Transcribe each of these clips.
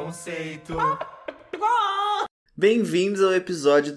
Conceito. Bem-vindos ao episódio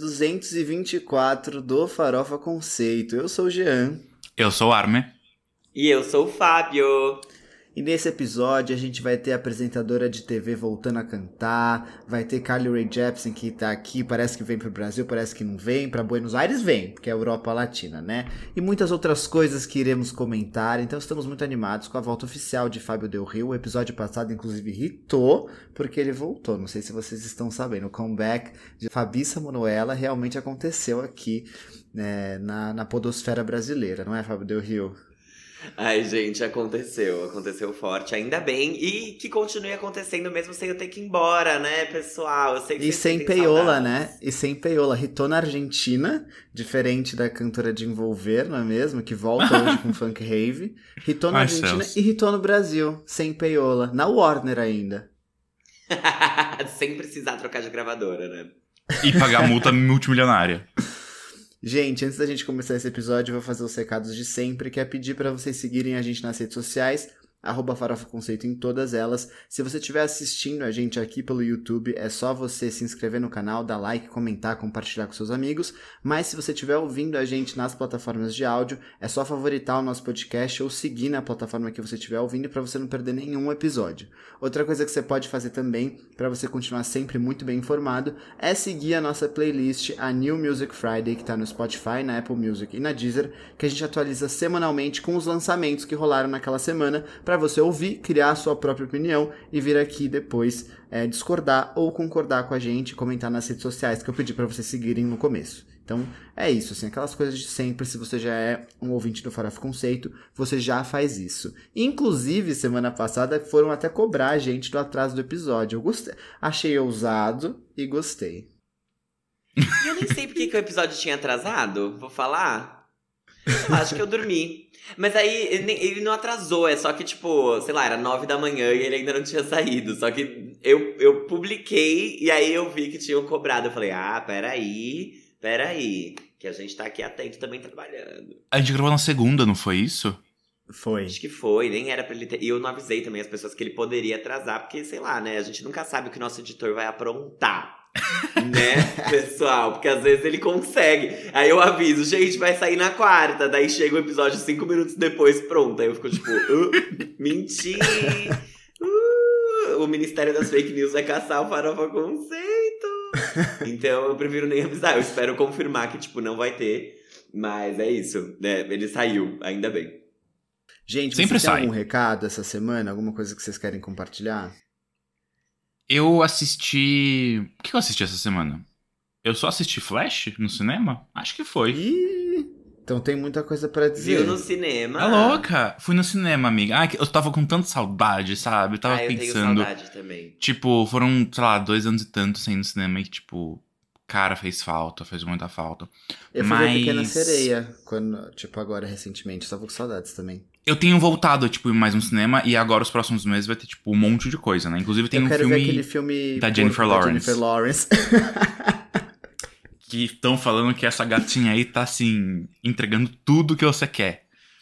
224 do Farofa Conceito. Eu sou o Jean. Eu sou o Arme. E eu sou o Fábio. E nesse episódio a gente vai ter a apresentadora de TV voltando a cantar, vai ter Carly Rae Jepsen que tá aqui, parece que vem pro Brasil, parece que não vem, pra Buenos Aires vem, porque é a Europa Latina, né? E muitas outras coisas que iremos comentar, então estamos muito animados com a volta oficial de Fábio Del Rio. O episódio passado inclusive hitou, porque ele voltou, não sei se vocês estão sabendo, o comeback de Fabiça Manuela realmente aconteceu aqui, né, na podosfera brasileira, não é, Fábio Del Rio? Ai, gente, aconteceu forte, ainda bem, e que continue acontecendo mesmo sem eu ter que ir embora, né, pessoal? Eu sei que e vocês sem sentem peiola, saudades. né? E sem peiola. Ritou na Argentina, diferente da cantora de Envolver, não é mesmo? Que volta hoje com Funk Rave. Ritou na Ai, Argentina céus. e ritou no Brasil, sem peiola. Na Warner ainda. Sem precisar trocar de gravadora, né? E pagar multa multimilionária. Gente, antes da gente começar esse episódio, eu vou fazer os recados de sempre, que é pedir para vocês seguirem a gente nas redes sociais, @farofaconceito em todas elas. Se você estiver assistindo a gente aqui pelo YouTube, é só você se inscrever no canal, dar like, comentar, compartilhar com seus amigos. Mas se você estiver ouvindo a gente nas plataformas de áudio, é só favoritar o nosso podcast ou seguir na plataforma que você estiver ouvindo para você não perder nenhum episódio. Outra coisa que você pode fazer também, para você continuar sempre muito bem informado, é seguir a nossa playlist, a New Music Friday, que está no Spotify, na Apple Music e na Deezer, que a gente atualiza semanalmente com os lançamentos que rolaram naquela semana, para você ouvir, criar a sua própria opinião e vir aqui depois discordar ou concordar com a gente, comentar nas redes sociais que eu pedi para vocês seguirem no começo. Então, é isso, assim, aquelas coisas de sempre. Se você já é um ouvinte do Farofa Conceito, você já faz isso. Inclusive, semana passada, foram até cobrar a gente do atraso do episódio. Eu gostei, achei ousado e gostei. E eu nem sei por que o episódio tinha atrasado, vou falar. Eu acho que eu dormi. Mas aí, ele não atrasou, é só que, tipo, sei lá, era 9 da manhã e ele ainda não tinha saído. Só que eu publiquei e aí eu vi que tinham cobrado. Eu falei, peraí, que a gente tá aqui atento também trabalhando. A gente gravou na segunda, não foi isso? Foi. Acho que foi, nem era pra ele ter... E eu não avisei também as pessoas que ele poderia atrasar, porque, sei lá, né, a gente nunca sabe o que o nosso editor vai aprontar. Né, pessoal? Porque às vezes ele consegue. Aí eu aviso, gente, vai sair na quarta. Daí chega o episódio 5 minutos depois, pronto. Aí eu fico tipo, menti. O Ministério das Fake News vai caçar o Farofa Conceito. Então eu prefiro nem avisar. Eu espero confirmar que, tipo, não vai ter. Mas é isso, né? Ele saiu, ainda bem. Gente, Sempre vocês têm sai. algum recado essa semana? Alguma coisa que vocês querem compartilhar? Eu assisti... O que eu assisti essa semana? Eu só assisti Flash no cinema? Acho que foi. Ih, então tem muita coisa pra dizer. Viu no cinema? Tá louca? Fui no cinema, amiga. Ai, eu tava com tanta saudade, sabe? Eu tava eu pensando... tenho saudade também. Tipo, foram, sei lá, 2 anos e tanto sem ir no cinema e, tipo... Cara, fez muita falta. Eu fui ver Mas... Pequena Sereia, quando, tipo, agora recentemente. Estava com saudades também. Eu tenho voltado, tipo, ir mais no cinema e agora os próximos meses vai ter, tipo, um monte de coisa, né? Inclusive tem Eu um quero filme ver aquele filme da Jennifer porco Lawrence. Da Jennifer Lawrence. Que estão falando que essa gatinha aí tá, assim, entregando tudo que você quer.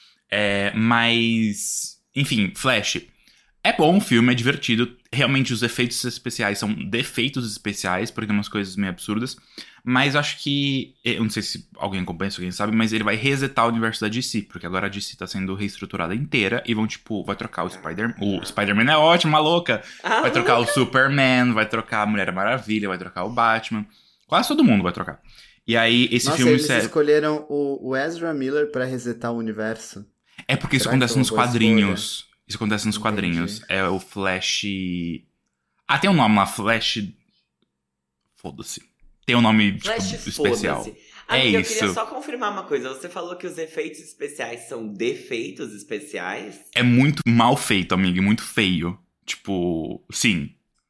Mas... Enfim, Flash. É bom o filme, é divertido. Realmente os efeitos especiais são defeitos especiais, porque tem umas coisas meio absurdas. Mas eu acho que... Eu não sei se alguém acompanha, se alguém sabe, mas ele vai resetar o universo da DC. Porque agora a DC tá sendo reestruturada inteira e vão, tipo... Vai trocar o Spider-Man... O Spider-Man é ótimo, maluca! Vai trocar o Superman, vai trocar a Mulher Maravilha, vai trocar o Batman. Quase todo mundo vai trocar. E aí, esse Nossa, filme... eles escolheram o Ezra Miller pra resetar o universo. É porque isso Será que acontece foi uma nos boa quadrinhos. Isso acontece nos Entendi. quadrinhos. É o Flash... Ah, tem um nome lá, Flash... Foda-se. Tem um nome, tipo, Flash, especial. foda-se. É Amiga, isso. eu queria só confirmar uma coisa. Você falou que os efeitos especiais são defeitos especiais? É muito mal feito, amigo, e muito feio. Tipo, sim.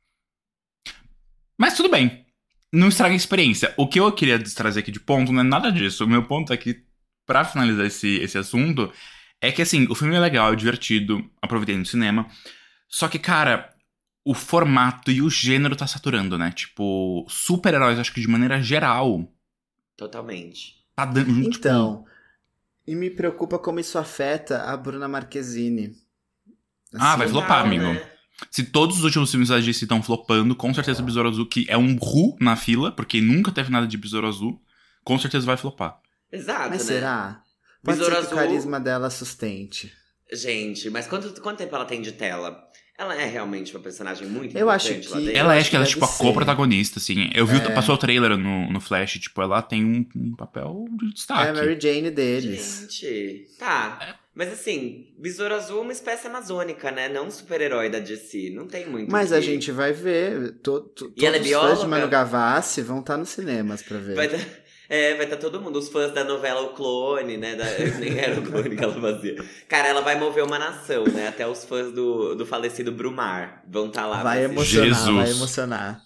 Mas tudo bem. Não estraga a experiência. O que eu queria trazer aqui de ponto não é nada disso. O meu ponto é que, pra finalizar esse assunto, é que, assim, o filme é legal, é divertido, aproveitei no cinema. Só que, cara, o formato e o gênero tá saturando, né? Tipo, super-heróis, acho que de maneira geral, Totalmente. tá dando... Então, e me preocupa como isso afeta a Bruna Marquezine. Ah, vai flopar, Não, amigo. né? Se todos os últimos filmes da DC estão flopando, com certeza o Besouro Azul, que é um ru na fila, porque nunca teve nada de Besouro Azul, com certeza vai flopar. Exato, Mas né? será? Pode Besouro ser que Azul... o carisma dela sustente. Gente, mas quanto tempo ela tem de tela? Ela é realmente uma personagem muito Eu acho importante lá que- dentro? Ela acho acho que ela é deve tipo a ser. co-protagonista, assim. Eu vi, passou o trailer no Flash, tipo, ela tem um papel de É destaque. a Mary Jane deles. Gente, tá. Mas assim, Besouro Azul é uma espécie amazônica, né? Não um super-herói da DC. Não tem muito Mas que... a gente vai ver. Todos E ela é os fãs bióloga? de Manu Gavassi vão estar nos cinemas pra ver. Vai estar todo mundo, os fãs da novela O Clone, né? Nem era o clone que ela fazia. Cara, ela vai mover uma nação, né? Até os fãs do falecido Brumar vão estar lá. Vai pra assistir. emocionar, Jesus. vai emocionar.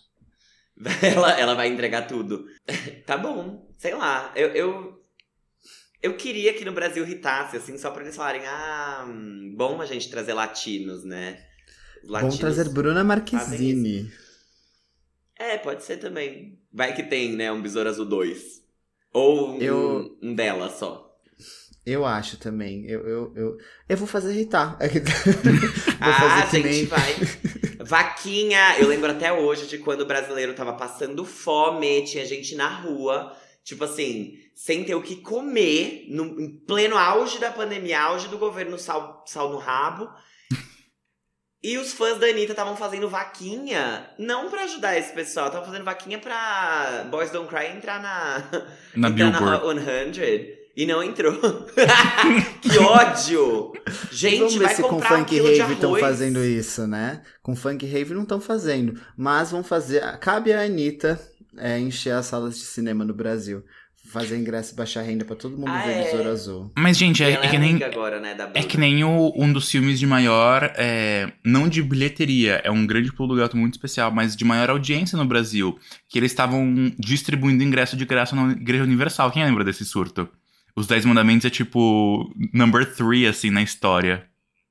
Ela vai entregar tudo. Tá bom, sei lá. Eu queria que no Brasil irritasse, assim, só pra eles falarem, bom a gente trazer latinos, né? Vamos trazer Bruna Marquezine. Pode ser também. Vai que tem, né, um Besouro Azul 2. Ou um dela só. Eu acho também. Eu vou fazer irritar. Vou fazer que nem... vai. Vaquinha. Eu lembro até hoje de quando o brasileiro tava passando fome, tinha gente na rua, tipo assim, sem ter o que comer, em pleno auge da pandemia, auge do governo sal no rabo. E os fãs da Anitta estavam fazendo vaquinha, não pra ajudar esse pessoal, estavam fazendo vaquinha pra Boys Don't Cry entrar Na Billboard. na 100. E não entrou. Que ódio! Gente, Vamos ver vai se com comprar um Funk quilo de Rave estão arroz. fazendo isso, né? Com Funk Rave não estão fazendo. Mas vão fazer... Cabe a Anitta encher as salas de cinema no Brasil. Fazer ingresso e baixar renda pra todo mundo ver Besouro Azul. Mas, gente, Ela é que nem... amiga agora, né, da É que nem um dos filmes de maior, não de bilheteria, é um grande pulo do gato muito especial, mas de maior audiência no Brasil, que eles estavam distribuindo ingresso de graça na Igreja Universal. Quem lembra desse surto? Os 10 Mandamentos é tipo number 3, assim, na história.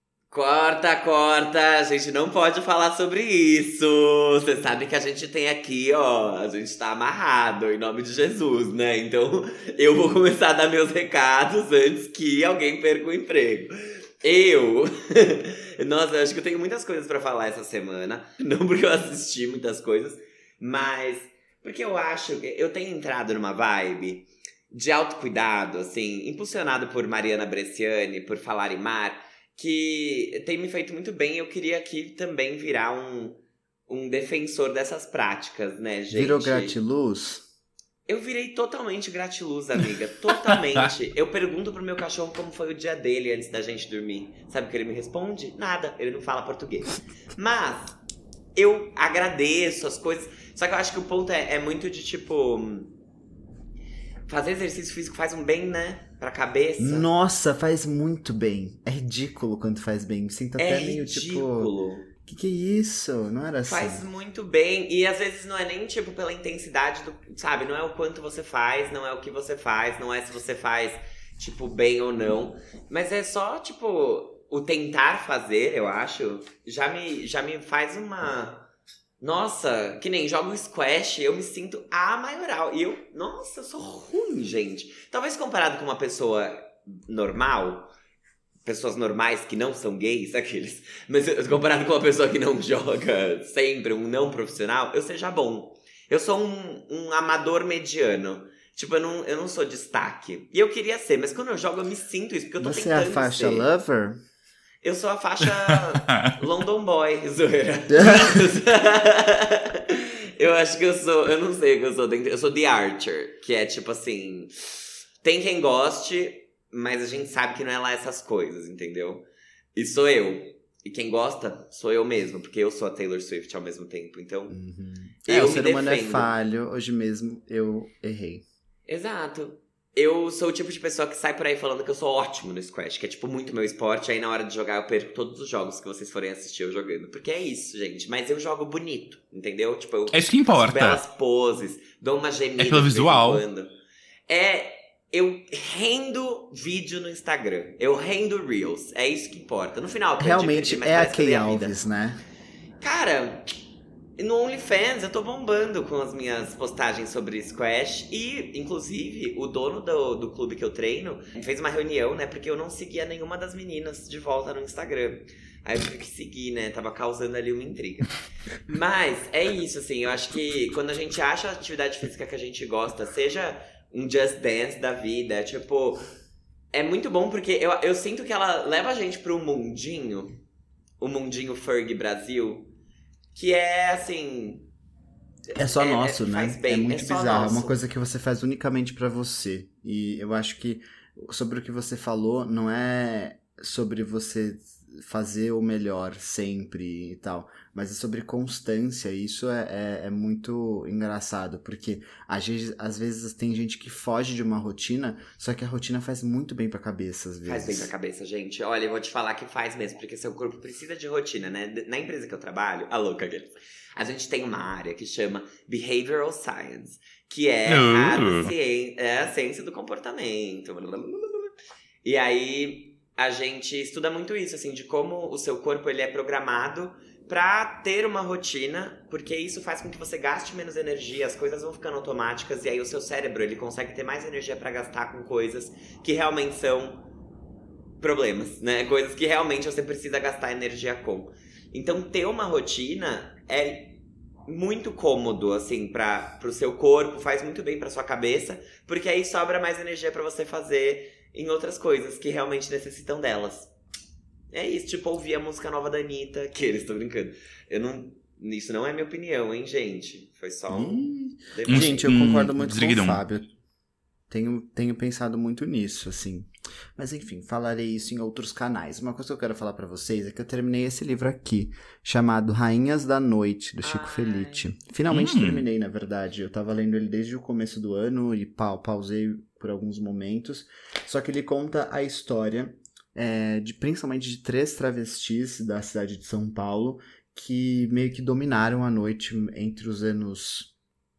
Corta, a gente não pode falar sobre isso. Você sabe que a gente tem aqui, ó, a gente tá amarrado em nome de Jesus, né? Então eu vou começar a dar meus recados antes que alguém perca o emprego. Nossa, eu acho que eu tenho muitas coisas pra falar essa semana. Não porque eu assisti muitas coisas, mas porque eu acho que eu tenho entrado numa vibe de autocuidado, assim, impulsionado por Mariana Bresciani, por Falar em Mar, que tem me feito muito bem. Eu queria aqui também virar um defensor dessas práticas, né, gente? Virou gratiluz? Eu virei totalmente gratiluz, amiga. Totalmente. Eu pergunto pro meu cachorro como foi o dia dele antes da gente dormir. Sabe o que ele me responde? Nada. Ele não fala português. Mas eu agradeço as coisas. Só que eu acho que o ponto é muito de, tipo... Fazer exercício físico faz um bem, né? Pra cabeça. Nossa, faz muito bem. É ridículo quando faz bem. Me sinto até meio ridículo. tipo... Que é isso? Não era assim. Faz muito bem. E às vezes não é nem, tipo, pela intensidade do... Sabe? Não é o quanto você faz, não é o que você faz, não é se você faz, tipo, bem ou não. Mas é só, tipo, o tentar fazer, eu acho, já me faz uma... Nossa, que nem jogo squash, eu me sinto a maioral. E nossa, eu sou ruim, gente. Talvez comparado com uma pessoa normal, pessoas normais que não são gays, aqueles. Mas comparado com uma pessoa que não joga sempre, um não profissional, eu seja bom. Eu sou um amador mediano. Tipo, eu não sou destaque. E eu queria ser, mas quando eu jogo eu me sinto isso, porque eu tô Você tentando é a faixa ser. lover? Eu sou a faixa London Boy, zoeira. Eu acho que eu sou... Eu não sei o que eu sou. Eu sou The Archer, que é tipo assim... Tem quem goste, mas a gente sabe que não é lá essas coisas, entendeu? E sou eu. E quem gosta, sou eu mesmo, porque eu sou a Taylor Swift ao mesmo tempo, então... Uhum. Eu o me ser humano defendo. é falho. Hoje mesmo eu errei. Exato. Eu sou o tipo de pessoa que sai por aí falando que eu sou ótimo no squash, que é tipo muito meu esporte, aí na hora de jogar eu perco todos os jogos que vocês forem assistir eu jogando. Porque é isso, gente. Mas eu jogo bonito, entendeu? Tipo, eu É isso que importa. faço belas poses, dou uma gemida É pelo de vez em visual. quando. Eu rendo vídeo no Instagram. Eu rendo Reels. É isso que importa. No final, eu aprendi Realmente mas é a parece que eu Kay dei vida. Alves, né? Cara, No OnlyFans eu tô bombando com as minhas postagens sobre squash. E, inclusive, o dono do clube que eu treino fez uma reunião, né? Porque eu não seguia nenhuma das meninas de volta no Instagram. Aí eu tive que seguir, né? Tava causando ali uma intriga. Mas é isso, assim. Eu acho que quando a gente acha a atividade física que a gente gosta, seja um Just Dance da vida, tipo... É muito bom porque eu sinto que ela leva a gente pro mundinho. O mundinho Ferg Brasil. Que é, assim... É só nosso, né? Faz bem, é muito só bizarro. É nosso. uma coisa que você faz unicamente pra você. E eu acho que sobre o que você falou, não é sobre você fazer o melhor sempre e tal, mas é sobre constância. E isso é muito engraçado, porque às vezes tem gente que foge de uma rotina, só que a rotina faz muito bem pra cabeça, às vezes. Faz bem pra cabeça, gente. Olha, eu vou te falar que faz mesmo, porque seu corpo precisa de rotina, né? Na empresa que eu trabalho, a louca aqueles, a gente tem uma área que chama Behavioral Science, que é a ciência do comportamento. E aí a gente estuda muito isso, assim, de como o seu corpo ele é programado pra ter uma rotina, porque isso faz com que você gaste menos energia, as coisas vão ficando automáticas, e aí o seu cérebro ele consegue ter mais energia pra gastar com coisas que realmente são problemas, né? Coisas que realmente você precisa gastar energia com. Então ter uma rotina é muito cômodo, assim, pro seu corpo, faz muito bem pra sua cabeça, porque aí sobra mais energia pra você fazer em outras coisas que realmente necessitam delas. É isso, tipo, ouvir a música nova da Anitta, que eles estão brincando. Isso não é minha opinião, hein, gente? Foi só um... Gente, eu concordo muito com o Desgridão. Fábio. Tenho pensado muito nisso, assim. Mas enfim, falarei isso em outros canais. Uma coisa que eu quero falar pra vocês é que eu terminei esse livro aqui, chamado Rainhas da Noite, do Chico Felitti. Finalmente terminei, na verdade. Eu tava lendo ele desde o começo do ano e pausei por alguns momentos. Só que ele conta a história, principalmente de 3 travestis da cidade de São Paulo, que meio que dominaram a noite entre os anos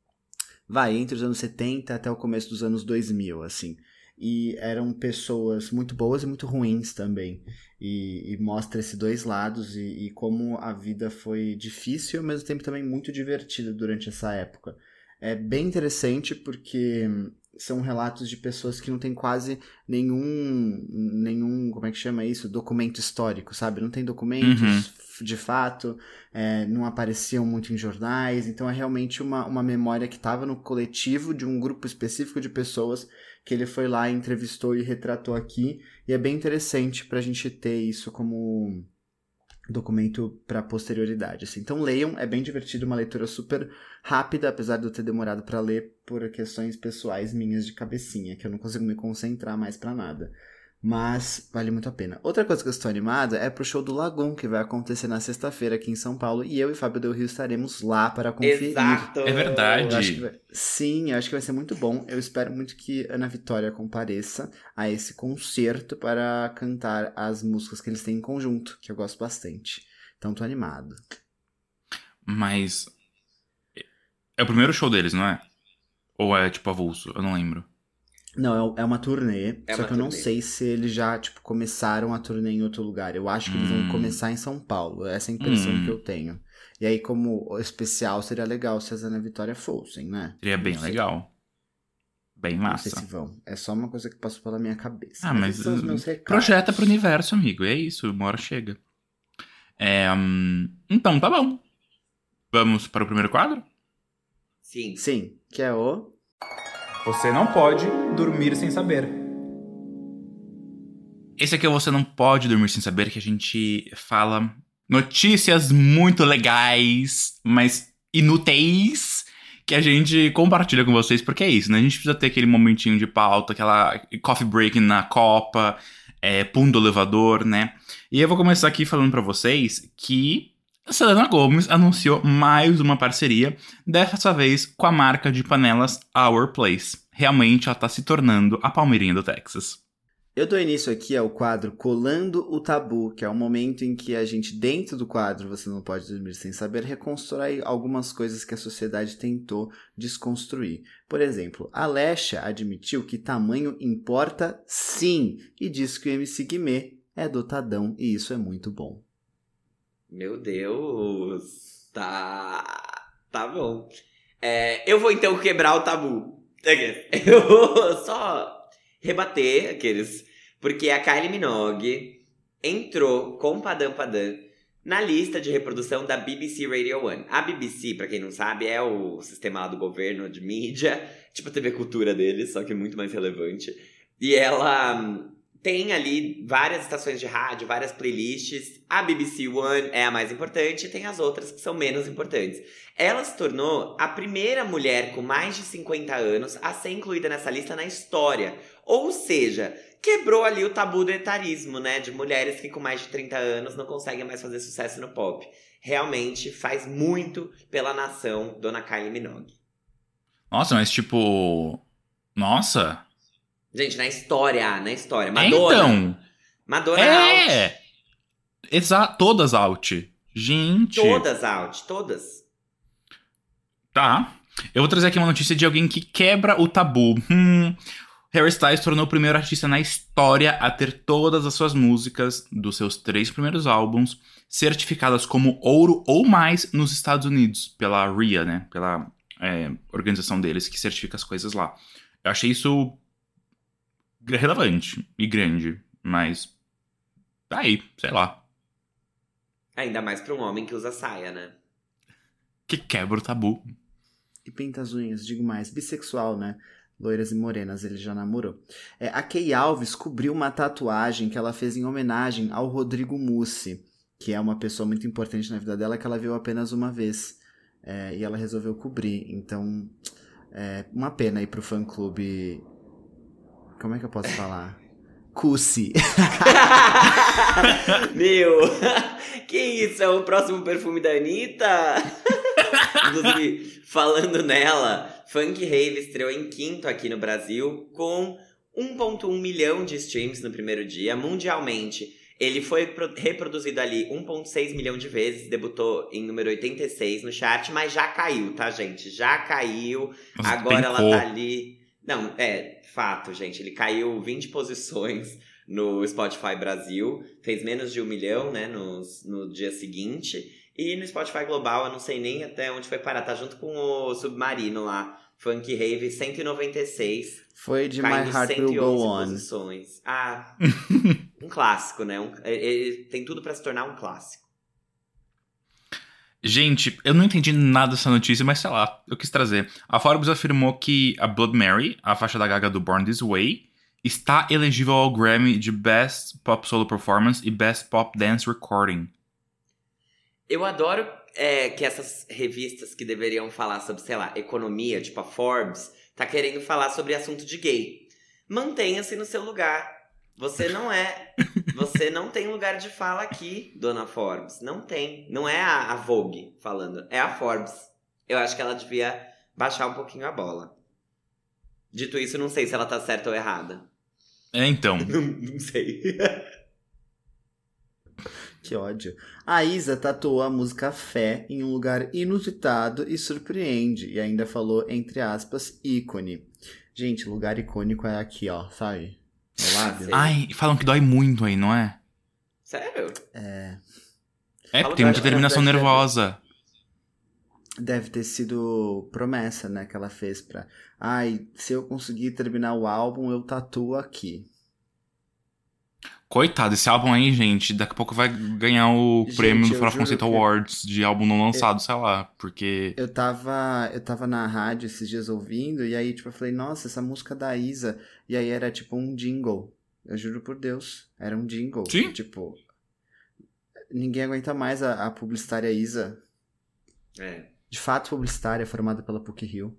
70 até o começo dos anos 2000, assim. E eram pessoas muito boas e muito ruins também. E mostra esses dois lados e como a vida foi difícil e ao mesmo tempo também muito divertida durante essa época. É bem interessante porque são relatos de pessoas que não têm quase nenhum, como é que chama isso? Documento histórico, sabe? Não tem documentos de fato, não apareciam muito em jornais, então é realmente uma memória que estava no coletivo de um grupo específico de pessoas que ele foi lá, entrevistou e retratou aqui, e é bem interessante pra gente ter isso como documento para posterioridade, assim. Então leiam, é bem divertido, uma leitura super rápida, apesar de eu ter demorado para ler por questões pessoais minhas de cabecinha, que eu não consigo me concentrar mais para nada. Mas vale muito a pena. Outra coisa que eu estou animada é pro show do Lagoon, que vai acontecer na sexta-feira aqui em São Paulo, e eu e Fábio Del Rio estaremos lá para conferir. Exato! É verdade. Sim, eu acho que vai ser muito bom. Eu espero muito que Ana Vitória compareça a esse concerto para cantar as músicas que eles têm em conjunto, que eu gosto bastante. Então tô animado. Mas é o primeiro show deles, não é? Ou é tipo avulso? Eu não lembro. Não, é uma turnê, É só uma que eu não turnê. sei se eles já, tipo, começaram a turnê em outro lugar. Eu acho que eles vão começar em São Paulo, essa é a impressão que eu tenho. E aí, como especial, seria legal se as Ana Vitória fossem, né? Seria bem Não sei. legal. Bem Não sei massa. se vão. É só uma coisa que passou pela minha cabeça. Ah, mas esses são os meus recados. projeta pro universo, amigo. É isso, uma hora chega. Então, tá bom. Vamos para o primeiro quadro? Sim. Sim, que é o... Você não pode dormir sem saber. Esse aqui é Você Não Pode Dormir Sem Saber, que a gente fala notícias muito legais, mas inúteis, que a gente compartilha com vocês, porque é isso, né? A gente precisa ter aquele momentinho de pauta, aquela coffee break na copa, pum do elevador, né? E eu vou começar aqui falando pra vocês que a Selena Gomez anunciou mais uma parceria, dessa vez com a marca de panelas Our Place. Realmente ela tá se tornando a Palmeirinha do Texas. Eu dou início aqui ao quadro Colando o Tabu, que é o momento em que a gente, dentro do quadro Você Não Pode Dormir Sem Saber, reconstrói algumas coisas que a sociedade tentou desconstruir. Por exemplo, a Alexa admitiu que tamanho importa sim, e diz que o MC Guimê é dotadão, e isso é muito bom. Meu Deus. Tá. Tá bom. Eu vou então quebrar o tabu. Eu vou só rebater aqueles. Porque a Kylie Minogue entrou com Padam Padam na lista de reprodução da BBC Radio 1. A BBC, pra quem não sabe, é o sistema lá do governo de mídia, tipo a TV Cultura deles, só que muito mais relevante. E ela tem ali várias estações de rádio, várias playlists. A BBC One é a mais importante e tem as outras que são menos importantes. Ela se tornou a primeira mulher com mais de 50 anos a ser incluída nessa lista na história. Ou seja, quebrou ali o tabu do etarismo, né? De mulheres que com mais de 30 anos não conseguem mais fazer sucesso no pop. Realmente faz muito pela nação, dona Kylie Minogue. Nossa, mas tipo... Nossa... Gente, na história. Madonna. Então... Madonna out. Exato, todas out. Gente... Todas out, todas. Tá. Eu vou trazer aqui uma notícia de alguém que quebra o tabu. Harry Styles tornou o primeiro artista na história a ter todas as suas músicas dos seus 3 primeiros álbuns certificadas como ouro ou mais nos Estados Unidos, pela RIA, né? Pela organização deles que certifica as coisas lá. Eu achei isso relevante e grande, mas tá aí, sei lá. Ainda mais pra um homem que usa saia, né? Que quebra o tabu. E pinta as unhas, digo mais, bissexual, né? Loiras e morenas, ele já namorou. A Kay Alves cobriu uma tatuagem que ela fez em homenagem ao Rodrigo Mussi, que é uma pessoa muito importante na vida dela, que ela viu apenas uma vez. E ela resolveu cobrir. Então, uma pena aí pro fã-clube... Como é que eu posso falar? Cussi. Meu, que isso? É o próximo perfume da Anitta? Inclusive, falando nela, Funk Rave estreou em 5º aqui no Brasil, com 1,1 milhão de streams no primeiro dia. Mundialmente, ele foi reproduzido ali 1,6 milhão de vezes, debutou em número 86 no chart, mas já caiu, tá, gente? Já caiu. Nossa, agora pencou. ela tá ali... Não, fato, gente. Ele caiu 20 posições no Spotify Brasil, fez menos de 1 milhão, né, no dia seguinte. E no Spotify Global, eu não sei nem até onde foi parar. Tá junto com o Submarino lá. Funk Rave 196. Foi de My Heart Will Go On. Posições. Um clássico, né? Ele tem tudo pra se tornar um clássico. Gente, eu não entendi nada dessa notícia, mas sei lá, eu quis trazer. A Forbes afirmou que a Blood Mary, a faixa da Gaga do Born This Way, está elegível ao Grammy de Best Pop Solo Performance e Best Pop Dance Recording. Eu adoro que essas revistas que deveriam falar sobre, sei lá, economia, tipo a Forbes, tá querendo falar sobre assunto de gay. Mantenha-se no seu lugar. Você não tem lugar de fala aqui, dona Forbes. Não tem. Não é a Vogue falando, é a Forbes. Eu acho que ela devia baixar um pouquinho a bola. Dito isso, não sei se ela tá certa ou errada. Então. Não sei. Que ódio. A Isa tatuou a música Fé em um lugar inusitado e surpreende. E ainda falou, entre aspas, ícone. Gente, lugar icônico é aqui, ó, sabe? No lábio. Ai, falam que dói muito aí, não é? Sério? Porque tem muita terminação nervosa. Deve ter sido promessa, né, que ela fez pra... se eu conseguir terminar o álbum, eu tatuo aqui. Coitado, esse álbum aí, gente, daqui a pouco vai ganhar o prêmio do Farofa Conceito Awards de álbum não lançado, sei lá, porque... Eu tava na rádio esses dias ouvindo, e aí, tipo, eu falei, nossa, essa música da Isa, e aí era, tipo, um jingle. Eu juro por Deus, era um jingle. Sim. Tipo, ninguém aguenta mais a publicitária Isa. De fato, publicitária, formada pela PUC-Rio.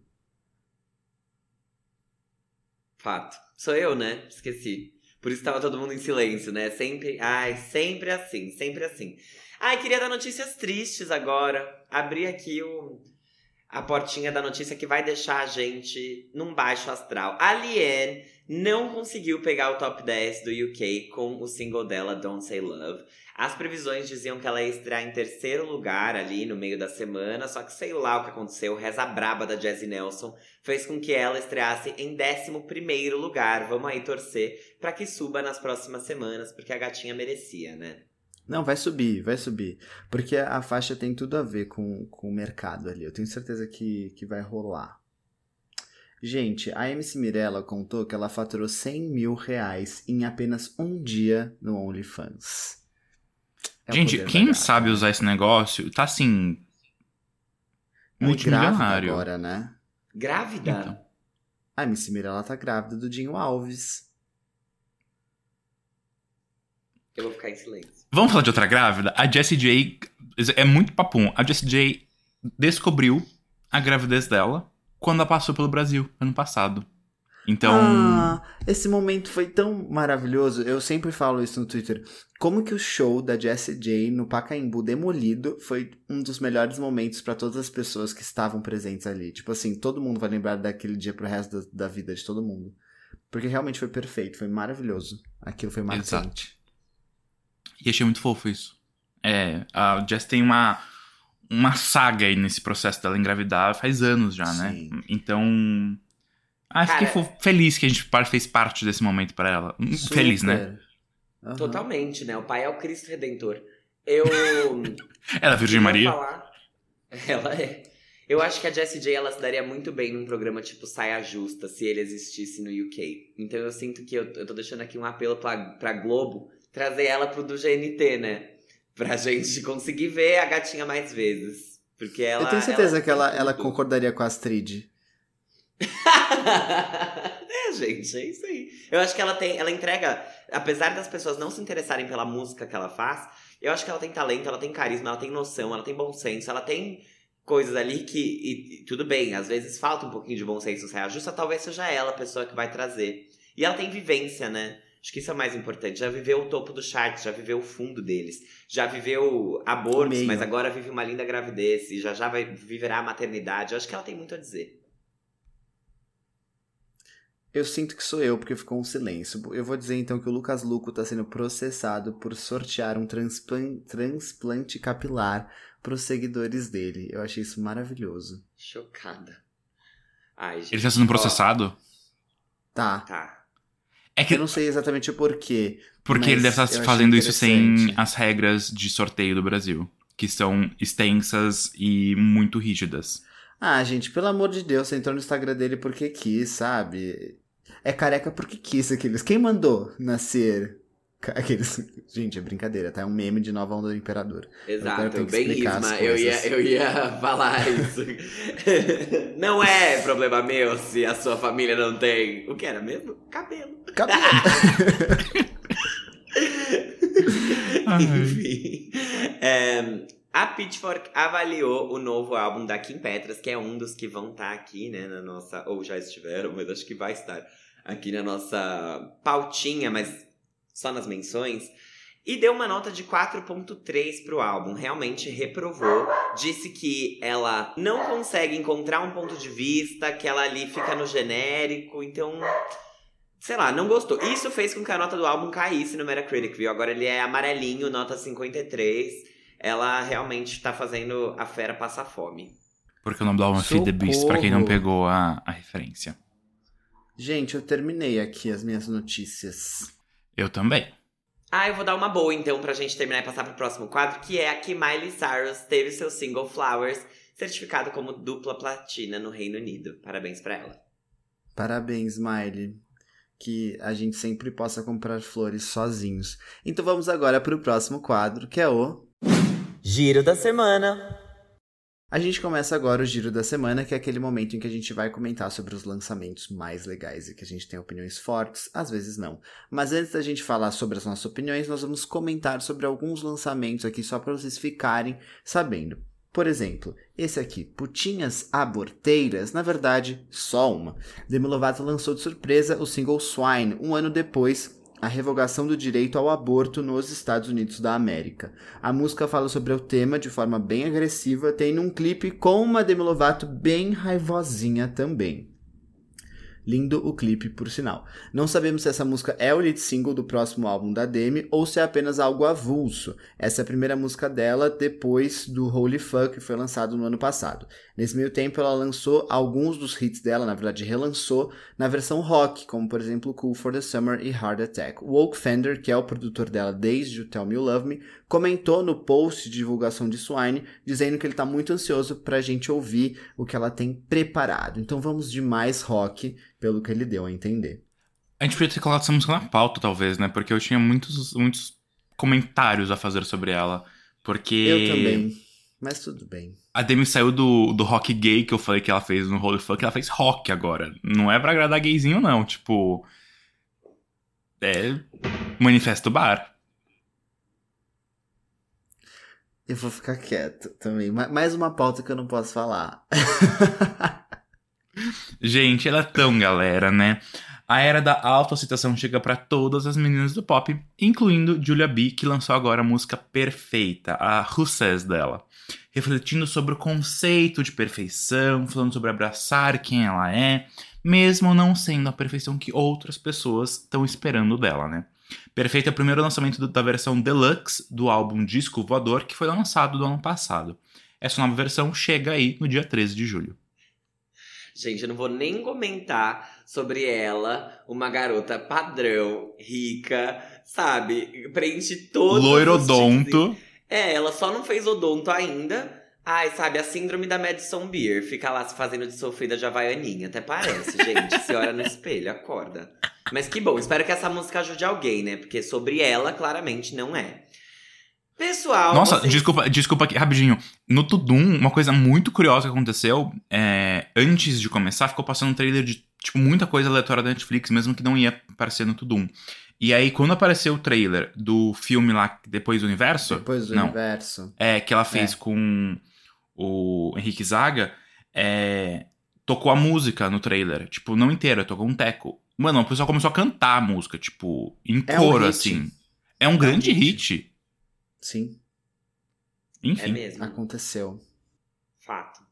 Fato. Sou eu, né? Esqueci. Por isso tava todo mundo em silêncio, né? Sempre assim, sempre assim. Queria dar notícias tristes agora. Abri aqui a portinha da notícia que vai deixar a gente num baixo astral. A Liane não conseguiu pegar o top 10 do UK com o single dela, Don't Say Love. As previsões diziam que ela ia estrear em 3º lugar ali no meio da semana, só que sei lá o que aconteceu, reza braba da Jessie Nelson fez com que ela estreasse em 11º lugar. Vamos aí torcer pra que suba nas próximas semanas, porque a gatinha merecia, né? Não, vai subir, vai subir. Porque a faixa tem tudo a ver com o mercado ali. Eu tenho certeza que vai rolar. Gente, a MC Mirella contou que ela faturou R$100 mil em apenas um dia no OnlyFans. É o Gente, poder da quem gata. sabe usar esse negócio tá assim. Ela é grávida Multimilionário. agora, né? Grávida? Então. A MC Mirella tá grávida do Dinho Alves. Eu vou ficar em silêncio. Vamos falar de outra grávida? A Jessie J. É muito papum. A Jessie J descobriu a gravidez dela quando ela passou pelo Brasil, ano passado. Então. Ah, esse momento foi tão maravilhoso. Eu sempre falo isso no Twitter. Como que o show da Jessie J no Pacaembu demolido foi um dos melhores momentos pra todas as pessoas que estavam presentes ali. Tipo assim, todo mundo vai lembrar daquele dia pro resto da vida de todo mundo. Porque realmente foi perfeito, foi maravilhoso. Aquilo foi marcante. E achei muito fofo isso. A Jess tem uma saga aí nesse processo dela engravidar faz anos já, Sim. né? Então. Fiquei feliz que a gente fez parte desse momento pra ela. Feliz, né? Uhum. Totalmente, né? O pai é o Cristo Redentor. Eu. Ela é Virgem queria Maria? falar- Ela é. Eu acho que a Jessie J ela se daria muito bem num programa tipo Saia Justa, se ele existisse no UK. Então eu sinto que eu tô deixando aqui um apelo pra Globo trazer ela pro do GNT, né? Pra gente conseguir ver a gatinha mais vezes. Porque ela. Eu tenho certeza que ela tem tudo. concordaria com a Astrid. Gente, é isso aí. Eu acho que ela entrega, apesar das pessoas não se interessarem pela música que ela faz, eu acho que ela tem talento, ela tem carisma, ela tem noção, ela tem bom senso, ela tem coisas ali que, e tudo bem, às vezes falta um pouquinho de bom senso, Saia Justa, talvez seja ela a pessoa que vai trazer. E ela tem vivência, né? Acho que isso é o mais importante. Já viveu o topo do chart, já viveu o fundo deles, já viveu abortos, Meio. mas agora vive uma linda gravidez e já viverá a maternidade. Eu acho que ela tem muito a dizer. Eu sinto que sou eu, porque ficou um silêncio. Eu vou dizer então que o Lucas Luco tá sendo processado por sortear um transplante capilar pros seguidores dele. Eu achei isso maravilhoso. Chocada. Ai, gente. Ele tá sendo Ó, processado? Tá. Tá. É que. Eu não sei exatamente o porquê. Porque mas ele deve eu estar achei fazendo isso sem interessante. as regras de sorteio do Brasil, que são extensas e muito rígidas. Ah, gente, pelo amor de Deus, você entrou no Instagram dele porque quis, sabe? É careca porque quis aqueles. Quem mandou nascer aqueles... Gente, é brincadeira, tá? É um meme de Nova Onda do Imperador. Agora eu Exato, tenho que bem explicar Isma, as eu coisas. ia falar isso. Não é problema meu se a sua família não tem. O que era mesmo? Cabelo. Cabelo. Enfim. A Pitchfork avaliou o novo álbum da Kim Petras, que é um dos que vão estar aqui, né, na nossa... Ou já estiveram, mas acho que vai estar aqui na nossa pautinha, mas só nas menções. E deu uma nota de 4.3 pro álbum. Realmente reprovou. Disse que ela não consegue encontrar um ponto de vista, que ela ali fica no genérico. Então, sei lá, não gostou. Isso fez com que a nota do álbum caísse no Metacritic, viu? Agora ele é amarelinho, nota 53. Ela realmente tá fazendo a fera passar fome. Porque o nome do álbum é Feed the Beast, pra quem não pegou a referência. Gente, eu terminei aqui as minhas notícias. Eu também. Eu vou dar uma boa então pra gente terminar e passar pro próximo quadro, que é a que Miley Cyrus teve seu single Flowers certificado como dupla platina no Reino Unido. Parabéns pra ela. Parabéns, Miley. Que a gente sempre possa comprar flores sozinhos. Então vamos agora pro próximo quadro, que é o... Giro da semana. A gente começa agora o Giro da Semana, que é aquele momento em que a gente vai comentar sobre os lançamentos mais legais e que a gente tem opiniões fortes, às vezes não. Mas antes da gente falar sobre as nossas opiniões, nós vamos comentar sobre alguns lançamentos aqui só para vocês ficarem sabendo. Por exemplo, esse aqui, Putinhas Aborteiras, na verdade, só uma. Demi Lovato lançou de surpresa o single Swine, um ano depois a revogação do direito ao aborto nos Estados Unidos da América. A música fala sobre o tema de forma bem agressiva, tendo um clipe com uma Demi Lovato bem raivosinha também. Lindo o clipe, por sinal. Não sabemos se essa música é o lead single do próximo álbum da Demi ou se é apenas algo avulso. Essa é a primeira música dela depois do Holy Fuck, que foi lançado no ano passado. Nesse meio tempo, ela lançou alguns dos hits dela, na verdade relançou, na versão rock, como por exemplo Cool for the Summer e Heart Attack. O Oak Fender, que é o produtor dela desde o Tell Me You Love Me, comentou no post de divulgação de Swine, dizendo que ele tá muito ansioso pra gente ouvir o que ela tem preparado. Então vamos de mais rock, pelo que ele deu a entender. A gente podia ter colocado essa música na pauta, talvez, né? Porque eu tinha muitos comentários a fazer sobre ela. Porque... Eu também, mas tudo bem. A Demi saiu do rock gay que eu falei que ela fez no Holy Fuck, ela fez rock agora. Não é pra agradar gayzinho, não. Tipo... É... Manifesto Bar. Eu vou ficar quieto também. Mais uma pauta que eu não posso falar. Gente, ela é tão galera, né? A era da autoaceitação chega pra todas as meninas do pop, incluindo Julia B, que lançou agora a música Perfeita, a Who Says dela. Refletindo sobre o conceito de perfeição, falando sobre abraçar quem ela é, mesmo não sendo a perfeição que outras pessoas estão esperando dela, né? Perfeita é o primeiro lançamento da versão Deluxe do álbum Disco Voador, que foi lançado no ano passado. Essa nova versão chega aí no dia 13 de julho. Gente, eu não vou nem comentar sobre ela, uma garota padrão, rica, sabe? Preenche todos Loirodonto. Ela só não fez odonto ainda. Ai, sabe, a síndrome da Madison Beer. Fica lá se fazendo de sofrida de havaianinha. Até parece, gente. Se olha no espelho, acorda. Mas que bom, espero que essa música ajude alguém, né? Porque sobre ela, claramente, não é. Pessoal... Nossa, vocês... desculpa aqui, rapidinho. No Tudum, uma coisa muito curiosa que aconteceu, antes de começar, ficou passando um trailer de, tipo, muita coisa aleatória da Netflix, mesmo que não ia aparecer no Tudum. E aí, quando apareceu o trailer do filme lá, Depois do Universo... Depois do Universo. Que ela fez com o Henrique Zaga, tocou a música no trailer. Tipo, não inteira, tocou um teco. Mano, o pessoal começou a cantar a música, tipo, em coro, assim. É um grande hit. Sim. Enfim. É mesmo. Aconteceu. Fato.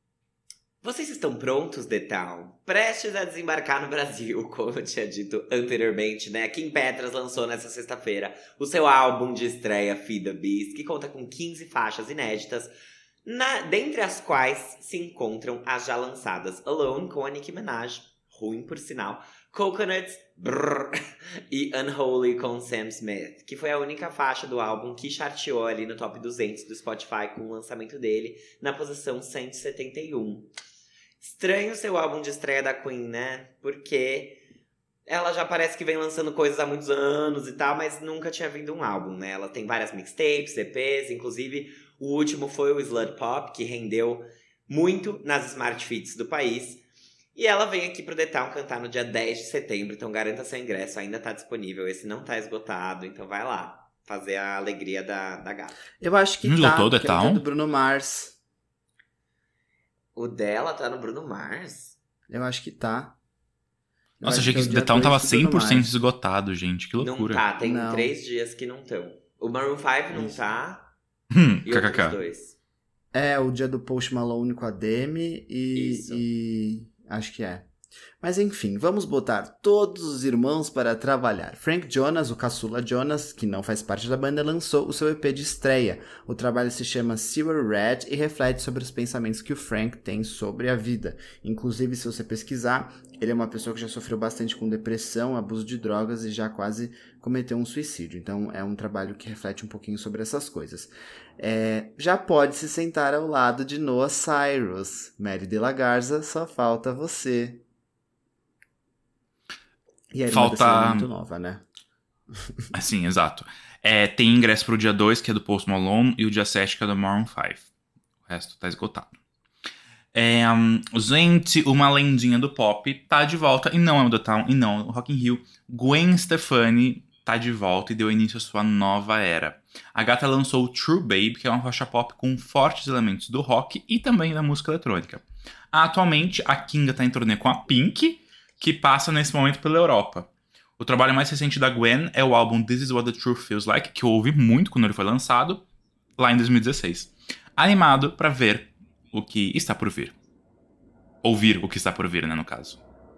Vocês estão prontos, The Town? Prestes a desembarcar no Brasil, como eu tinha dito anteriormente, né? Kim Petras lançou nessa sexta-feira o seu álbum de estreia, Feed the Beast, que conta com 15 faixas inéditas, dentre as quais se encontram as já lançadas Alone, com a Nicki Minaj, ruim por sinal, Coconut, brrr, e Unholy com Sam Smith, que foi a única faixa do álbum que charteou ali no top 200 do Spotify com o lançamento dele, na posição 171. Estranho seu álbum de estreia da Queen, né? Porque ela já parece que vem lançando coisas há muitos anos e tal, mas nunca tinha vindo um álbum, né? Ela tem várias mixtapes, EPs, inclusive o último foi o Slut Pop, que rendeu muito nas Smart Fits do país. E ela vem aqui pro The Town cantar no dia 10 de setembro, então garanta seu ingresso, ainda tá disponível, esse não tá esgotado, então vai lá, fazer a alegria da gata. Eu acho que esgotou tá, The Town? é do Bruno Mars. O dela tá no Bruno Mars? Eu acho que tá. Nossa, achei que The Town tava 100% esgotado, gente, que loucura. Não tá, tem Não. 3 dias que não estão. O Maroon 5 não tá, e kkk. outros dois. É, o dia do Post Malone com a Demi Isso. e acho que é. Mas enfim, vamos botar todos os irmãos para trabalhar. Frank Jonas, o caçula Jonas, que não faz parte da banda, lançou o seu EP de estreia. O trabalho se chama Sewer Red e reflete sobre os pensamentos que o Frank tem sobre a vida. Inclusive, se você pesquisar, ele é uma pessoa que já sofreu bastante com depressão, abuso de drogas e já quase cometeu um suicídio. Então é um trabalho que reflete um pouquinho sobre essas coisas. Já pode se sentar ao lado de Noah Cyrus. Mary de la Garza, só falta você. E a irmã dessa é muito nova, né? Assim, exato. Tem ingresso pro dia 2, que é do Post Malone, e o dia 7, que é do Maroon 5. O resto tá esgotado. Gente, uma lendinha do pop tá de volta, e não é o The Town, e não é o Rock in Rio. Gwen Stefani tá de volta e deu início à sua nova era. A gata lançou o True Babe, que é uma faixa pop com fortes elementos do rock e também da música eletrônica. Atualmente, a Kinga tá em turnê com a Pink, que passa nesse momento pela Europa. O trabalho mais recente da Gwen é o álbum This Is What the Truth Feels Like, que eu ouvi muito quando ele foi lançado, lá em 2016. Animado pra ver o que está por vir. Ouvir o que está por vir, né, no caso.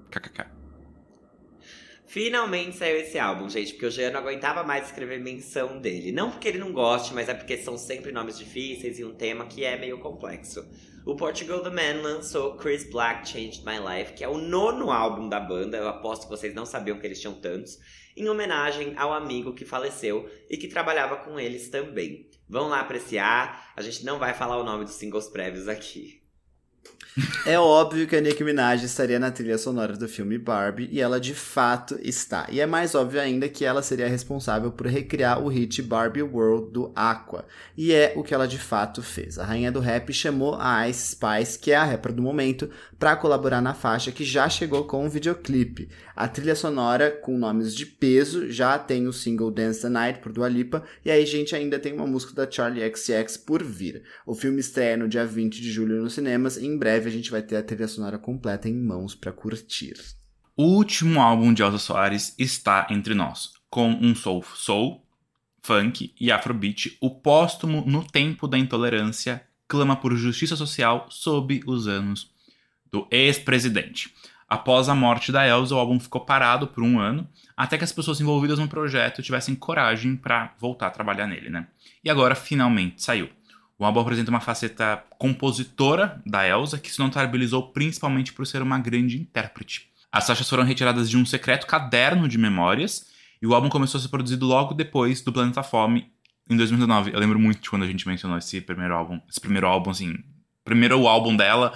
KKK. Finalmente saiu esse álbum, gente, porque o Jean não aguentava mais escrever menção dele. Não porque ele não goste, mas é porque são sempre nomes difíceis e um tema que é meio complexo. O Portugal The Man lançou Chris Black Changed My Life, que é o 9º álbum da banda, eu aposto que vocês não sabiam que eles tinham tantos, em homenagem ao amigo que faleceu e que trabalhava com eles também. Vão lá apreciar, a gente não vai falar o nome dos singles prévios aqui. É óbvio que a Nicki Minaj estaria na trilha sonora do filme Barbie, e ela de fato está. E é mais óbvio ainda que ela seria responsável por recriar o hit Barbie World do Aqua. E é o que ela de fato fez. A rainha do rap chamou a Ice Spice, que é a rapper do momento, para colaborar na faixa, que já chegou com um videoclipe. A trilha sonora, com nomes de peso, já tem o single Dance the Night por Dua Lipa, e aí, gente, ainda tem uma música da Charli XCX por vir. O filme estreia no dia 20 de julho nos cinemas, e em breve a gente vai ter a trilha sonora completa em mãos pra curtir. O último álbum de Elza Soares está entre nós, com um soul, funk e afrobeat. O póstumo No Tempo da Intolerância clama por justiça social sob os anos do ex-presidente. Após a morte da Elza, o álbum ficou parado por um ano, até que as pessoas envolvidas no projeto tivessem coragem pra voltar a trabalhar nele, né? E agora finalmente saiu. O álbum apresenta uma faceta compositora da Elza, que se notabilizou principalmente por ser uma grande intérprete. As faixas foram retiradas de um secreto caderno de memórias, e o álbum começou a ser produzido logo depois do Planeta Fome, em 2019. Eu lembro muito de quando a gente mencionou esse primeiro álbum, assim, primeiro álbum dela,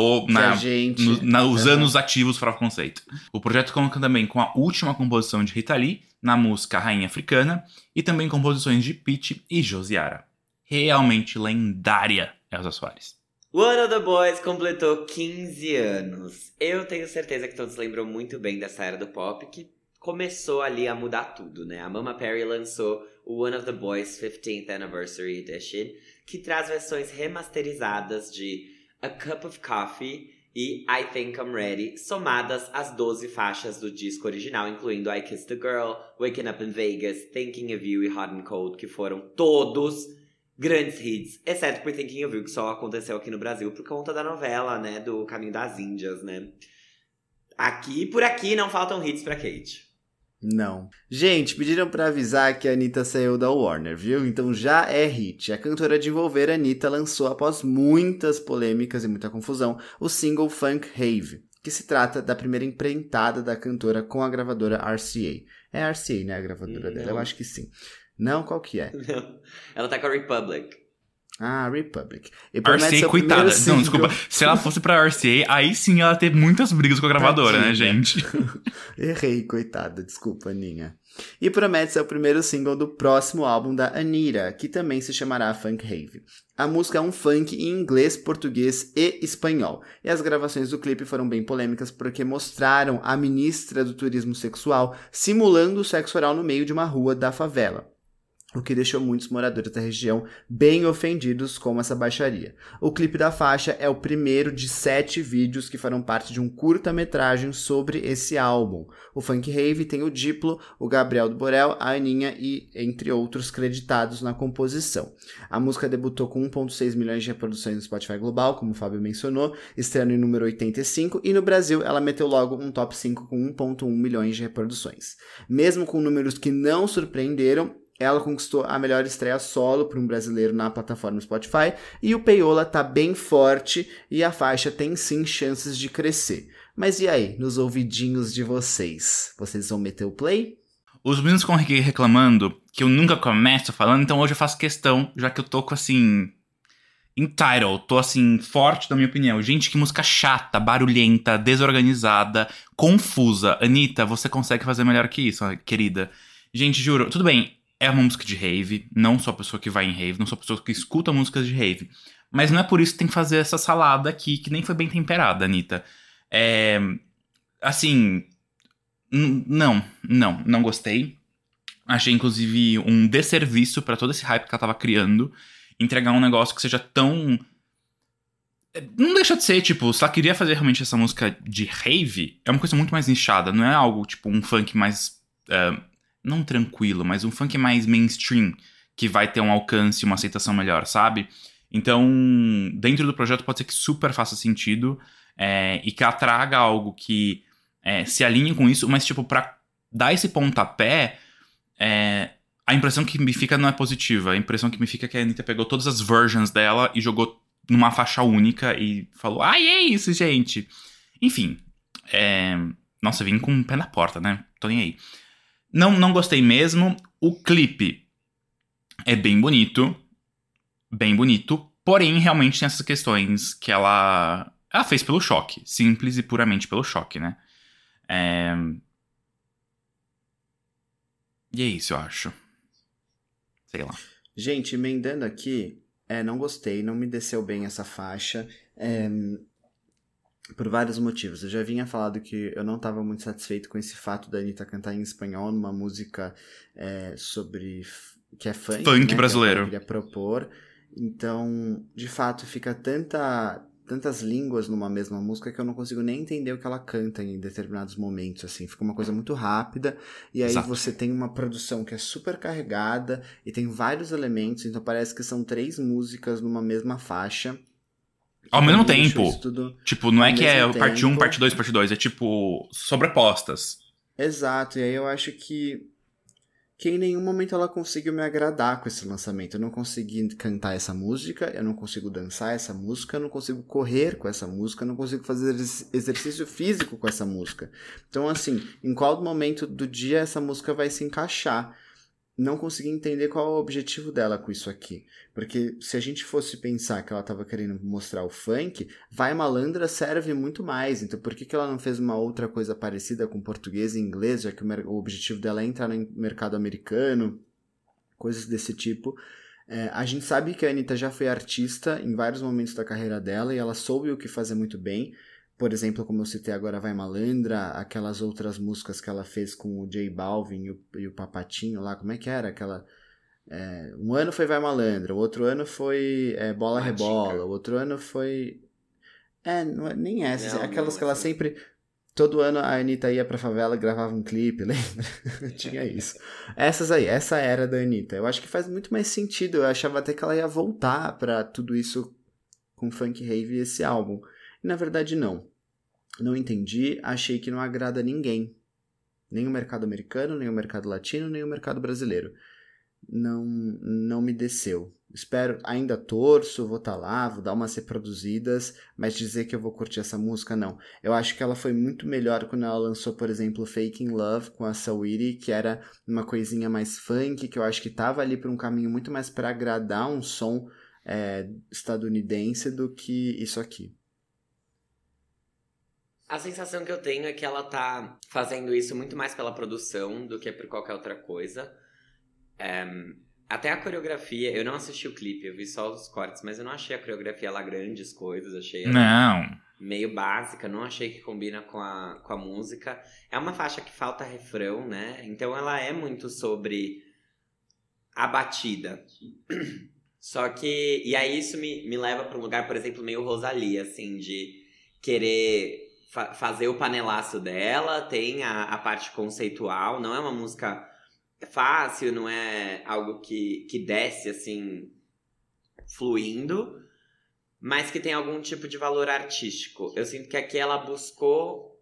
os anos ativos para o conceito. O projeto conta também com a última composição de Rita Lee, na música Rainha Africana, e também composições de Pitty e Josiara. Realmente lendária, Elza Soares. One of the Boys completou 15 anos. Eu tenho certeza que todos lembram muito bem dessa era do pop, que começou ali a mudar tudo, né? A Mama Perry lançou o One of the Boys 15th Anniversary Edition, que traz versões remasterizadas de A Cup of Coffee e I Think I'm Ready, somadas às 12 faixas do disco original, incluindo I Kissed a Girl, Waking Up in Vegas, Thinking of You e Hot and Cold, que foram todos grandes hits, exceto por Thinking of You, que só aconteceu aqui no Brasil por conta da novela, né, do Caminho das Índias, né. Por aqui não faltam hits pra Kate. Não. Gente, pediram pra avisar que a Anitta saiu da Warner, viu? Então já é hit. A cantora de Envolver, Anitta, lançou após muitas polêmicas e muita confusão o single Funk Rave, que se trata da primeira empreitada da cantora com a gravadora RCA. É a RCA, né, a gravadora dela? Eu acho que sim. Não, qual que é? Não, ela tá com a Republic. Ah, Republic. E RCA, coitada. Não, desculpa. Se ela fosse pra RCA, aí sim ela teve muitas brigas com a gravadora, né, gente? Errei, coitada. Desculpa, Aninha. E promete ser o primeiro single do próximo álbum da Anitta, que também se chamará Funk Rave. A música é um funk em inglês, português e espanhol. E as gravações do clipe foram bem polêmicas porque mostraram a ministra do turismo sexual simulando sexo oral no meio de uma rua da favela, o que deixou muitos moradores da região bem ofendidos com essa baixaria. O clipe da faixa é o primeiro de 7 vídeos que farão parte de um curta-metragem sobre esse álbum. O Funk Rave tem o Diplo, o Gabriel do Borel, a Aninha e, entre outros, creditados na composição. A música debutou com 1,6 milhões de reproduções no Spotify Global, como o Fábio mencionou, estreando em número 85, e no Brasil ela meteu logo um top 5 com 1,1 milhões de reproduções. Mesmo com números que não surpreenderam, ela conquistou a melhor estreia solo para um brasileiro na plataforma Spotify, e o Payola tá bem forte e a faixa tem sim chances de crescer. Mas e aí, nos ouvidinhos de vocês? Vocês vão meter o play? Os meninos ficam aqui reclamando que eu nunca começo falando, então hoje eu faço questão, já que eu tô com assim... entitled, tô assim, forte da minha opinião. Gente, que música chata, barulhenta, desorganizada, confusa. Anitta, você consegue fazer melhor que isso, querida. Gente, juro, tudo bem. É uma música de rave, não sou a pessoa que vai em rave, não sou a pessoa que escuta músicas de rave. Mas não é por isso que tem que fazer essa salada aqui, que nem foi bem temperada, Anitta. Assim, não gostei. Achei, inclusive, um desserviço pra todo esse hype que ela tava criando. Entregar um negócio que seja tão... Não deixa de ser, tipo, se ela queria fazer realmente essa música de rave, é uma coisa muito mais nichada, não é algo, tipo, um funk mais... não tranquilo, mas um funk mais mainstream, que vai ter um alcance, uma aceitação melhor, sabe? Então, dentro do projeto pode ser que super faça sentido, e que ela traga algo que se alinhem com isso, mas, tipo, pra dar esse pontapé, a impressão que me fica não é positiva. A impressão que me fica é que a Anitta pegou todas as versions dela e jogou numa faixa única e falou, ai, é isso, gente. Enfim, nossa, vim com o pé na porta, né? Tô nem aí. Não gostei mesmo. O clipe é bem bonito, porém, realmente tem essas questões que ela fez pelo choque, simples e puramente pelo choque, né? E é isso, eu acho. Sei lá. Gente, emendando aqui, não gostei, não me desceu bem essa faixa, por vários motivos. Eu já vinha falado que eu não estava muito satisfeito com esse fato da Anitta cantar em espanhol numa música sobre... que é funk, Funk né, brasileiro. que ela queria propor. Então, de fato, fica tantas línguas numa mesma música que eu não consigo nem entender o que ela canta em determinados momentos, assim. Fica uma coisa muito rápida, e aí Exato. você tem uma produção que é super carregada, e tem vários elementos, então parece que são 3 músicas numa mesma faixa. Ao Pra mesmo mim, deixou tempo. isso tudo Tipo, não ao é que é mesmo parte 1, tempo. parte 2, parte 2. É tipo, sobrepostas. Exato, e aí eu acho que em nenhum momento ela conseguiu me agradar com esse lançamento. Eu não consegui cantar essa música, eu não consigo dançar essa música, eu não consigo correr com essa música, eu não consigo fazer exercício físico com essa música. Então, assim, em qual momento do dia essa música vai se encaixar? Não consegui entender qual é o objetivo dela com isso aqui. Porque se a gente fosse pensar que ela estava querendo mostrar o funk, Vai Malandra serve muito mais. Então por que ela não fez uma outra coisa parecida com português e inglês, já que o objetivo dela é entrar no mercado americano, coisas desse tipo. A gente sabe que a Anitta já foi artista em vários momentos da carreira dela e ela soube o que fazer muito bem. Por exemplo, como eu citei agora, Vai Malandra, aquelas outras músicas que ela fez com o J Balvin e o Papatinho lá, como é que era? Um ano foi Vai Malandra, o outro ano foi Bola Matica. Rebola, o outro ano foi... não é nem essa, Não, aquelas não, que ela essa não. sempre... Todo ano a Anitta ia pra favela e gravava um clipe, lembra? Tinha isso. Essa era da Anitta. Eu acho que faz muito mais sentido, eu achava até que ela ia voltar pra tudo isso com Funk Rave e esse álbum. E na verdade não. Não entendi, achei que não agrada ninguém. Nem o mercado americano, nem o mercado latino, nem o mercado brasileiro. Não me desceu. Espero, ainda torço, vou estar lá, vou dar umas reproduzidas, mas dizer que eu vou curtir essa música, não. Eu acho que ela foi muito melhor quando ela lançou, por exemplo, Faking Love com a Saweetie, que era uma coisinha mais funk, que eu acho que estava ali por um caminho muito mais para agradar um som estadunidense do que isso aqui. A sensação que eu tenho é que ela tá fazendo isso muito mais pela produção do que por qualquer outra coisa. Até a coreografia, eu não assisti o clipe, eu vi só os cortes, mas eu não achei a coreografia lá grandes coisas, achei ela Não. meio básica, não achei que combina com a música. É uma faixa que falta refrão, né? Então ela é muito sobre a batida. Só que, e aí isso me leva pra um lugar, por exemplo, meio Rosalía, assim, de querer fazer o panelaço dela, tem a parte conceitual, não é uma música fácil, não é algo que desce, assim, fluindo, mas que tem algum tipo de valor artístico. Eu sinto que aqui ela buscou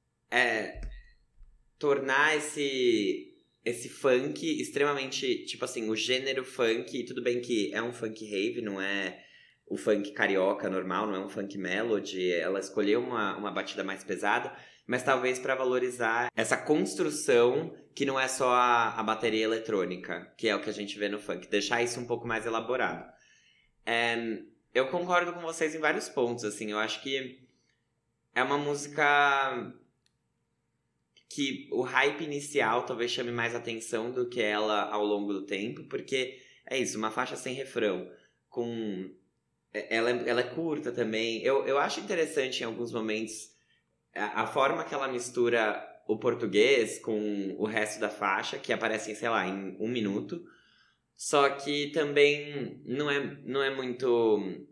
tornar esse funk extremamente, tipo assim, o gênero funk, tudo bem que é um funk rave, não é o funk carioca normal, não é um funk melody, ela escolheu uma batida mais pesada, mas talvez para valorizar essa construção que não é só a bateria eletrônica, que é o que a gente vê no funk, deixar isso um pouco mais elaborado. Eu concordo com vocês em vários pontos, assim, eu acho que é uma música que o hype inicial talvez chame mais atenção do que ela ao longo do tempo, porque é isso, uma faixa sem refrão, ela é curta também. Eu acho interessante em alguns momentos a forma que ela mistura o português com o resto da faixa, que aparecem, sei lá, em 1 minuto. Só que também não é muito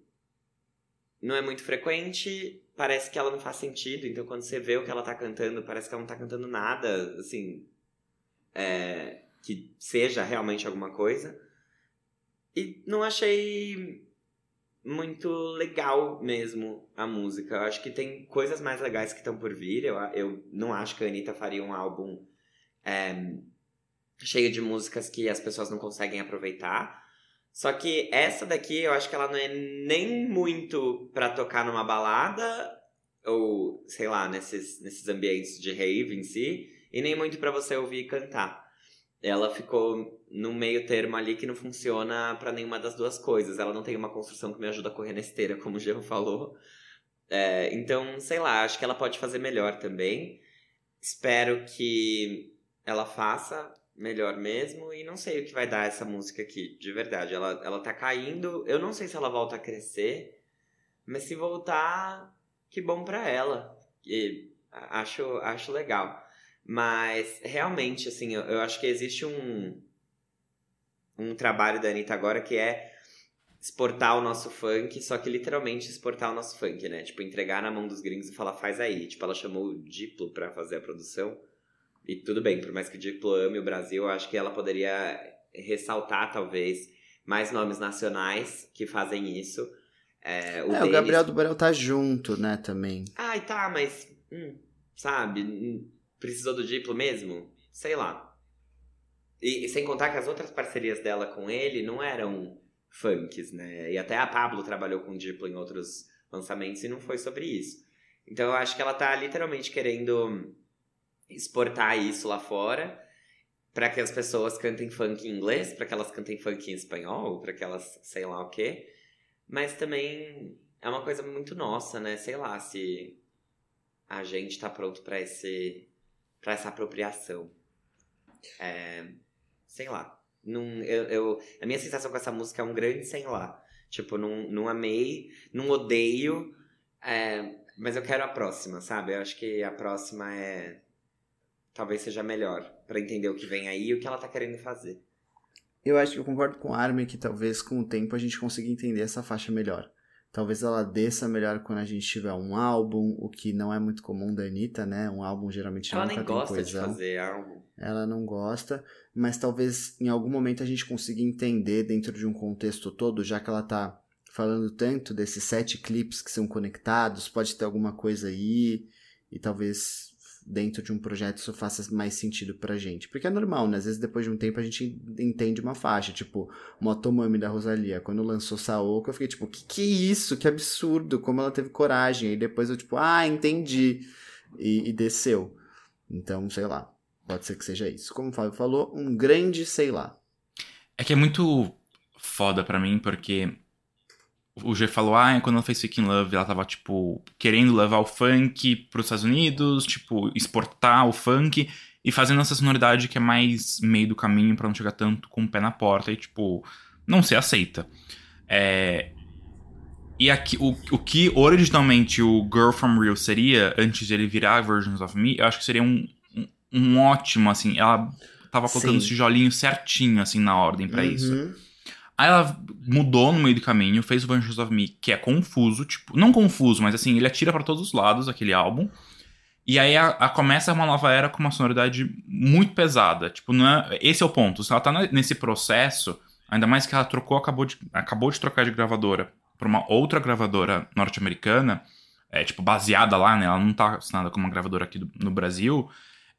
frequente. Parece que ela não faz sentido. Então, quando você vê o que ela tá cantando, parece que ela não tá cantando nada, assim, que seja realmente alguma coisa. E não achei muito legal mesmo a música. Eu acho que tem coisas mais legais que estão por vir. Eu não acho que a Anitta faria um álbum cheio de músicas que as pessoas não conseguem aproveitar. Só que essa daqui, eu acho que ela não é nem muito pra tocar numa balada, ou, sei lá, nesses ambientes de rave em si, e nem muito pra você ouvir e cantar. Ela ficou num meio termo ali que não funciona pra nenhuma das duas coisas. Ela não tem uma construção que me ajuda a correr na esteira, como o Jean falou. Então, sei lá, acho que ela pode fazer melhor também. Espero que ela faça melhor mesmo. E não sei o que vai dar essa música aqui, de verdade. Ela tá caindo. Eu não sei se ela volta a crescer. Mas se voltar, que bom pra ela. E acho legal. Mas, realmente, assim, eu acho que existe um trabalho da Anitta agora que é exportar o nosso funk, só que literalmente exportar o nosso funk, né? Tipo, entregar na mão dos gringos e falar, faz aí. Tipo, ela chamou o Diplo pra fazer a produção. E tudo bem, por mais que o Diplo ame o Brasil, eu acho que ela poderia ressaltar, talvez, mais nomes nacionais que fazem isso. O Gabriel do Borel tá junto, né, também. Ai, tá, mas... sabe? Precisou do Diplo mesmo? Sei lá. E sem contar que as outras parcerias dela com ele não eram funks, né? E até a Pablo trabalhou com o Diplo em outros lançamentos e não foi sobre isso. Então eu acho que ela tá literalmente querendo exportar isso lá fora pra que as pessoas cantem funk em inglês, pra que elas cantem funk em espanhol, pra que elas sei lá o quê. Mas também é uma coisa muito nossa, né? Sei lá se a gente tá pronto pra essa apropriação. Sei lá. A minha sensação com essa música é um grande sei lá. Tipo, não amei, não odeio, mas eu quero a próxima, sabe? Eu acho que a próxima talvez seja melhor pra entender o que vem aí e o que ela tá querendo fazer. Eu acho que eu concordo com a Armin que talvez com o tempo a gente consiga entender essa faixa melhor. Talvez ela desça melhor quando a gente tiver um álbum, o que não é muito comum da Anitta, né? Um álbum geralmente ela nunca tem coesão. Ela nem gosta de fazer álbum. Ela não gosta, mas talvez em algum momento a gente consiga entender dentro de um contexto todo, já que ela tá falando tanto desses 7 clipes que são conectados, pode ter alguma coisa aí, e talvez dentro de um projeto isso faça mais sentido pra gente. Porque é normal, né? Às vezes depois de um tempo a gente entende uma faixa, tipo Motomami da Rosalía. Quando lançou Saoco, eu fiquei tipo, que é isso? Que absurdo, como ela teve coragem. E depois eu tipo, entendi. E desceu. Então, sei lá. Pode ser que seja isso. Como o Fábio falou, um grande sei lá. É que é muito foda pra mim, porque o G falou, quando ela fez Sick in Love, ela tava, tipo, querendo levar o funk pros Estados Unidos, tipo, exportar o funk e fazendo essa sonoridade que é mais meio do caminho pra não chegar tanto com o pé na porta e, tipo, não ser aceita. E aqui, o que originalmente o Girl From Real seria, antes de ele virar Versions of Me, eu acho que seria um ótimo, assim, ela tava colocando os tijolinhos certinho, assim, na ordem pra isso. Aí ela mudou no meio do caminho, fez o Versions of Me, que é confuso, tipo, não confuso, mas assim, ele atira pra todos os lados, aquele álbum. E aí começa uma nova era com uma sonoridade muito pesada, tipo, esse é o ponto. Se ela tá nesse processo, ainda mais que ela acabou de trocar de gravadora pra uma outra gravadora norte-americana, tipo, baseada lá, né, ela não tá assinada como uma gravadora aqui no Brasil,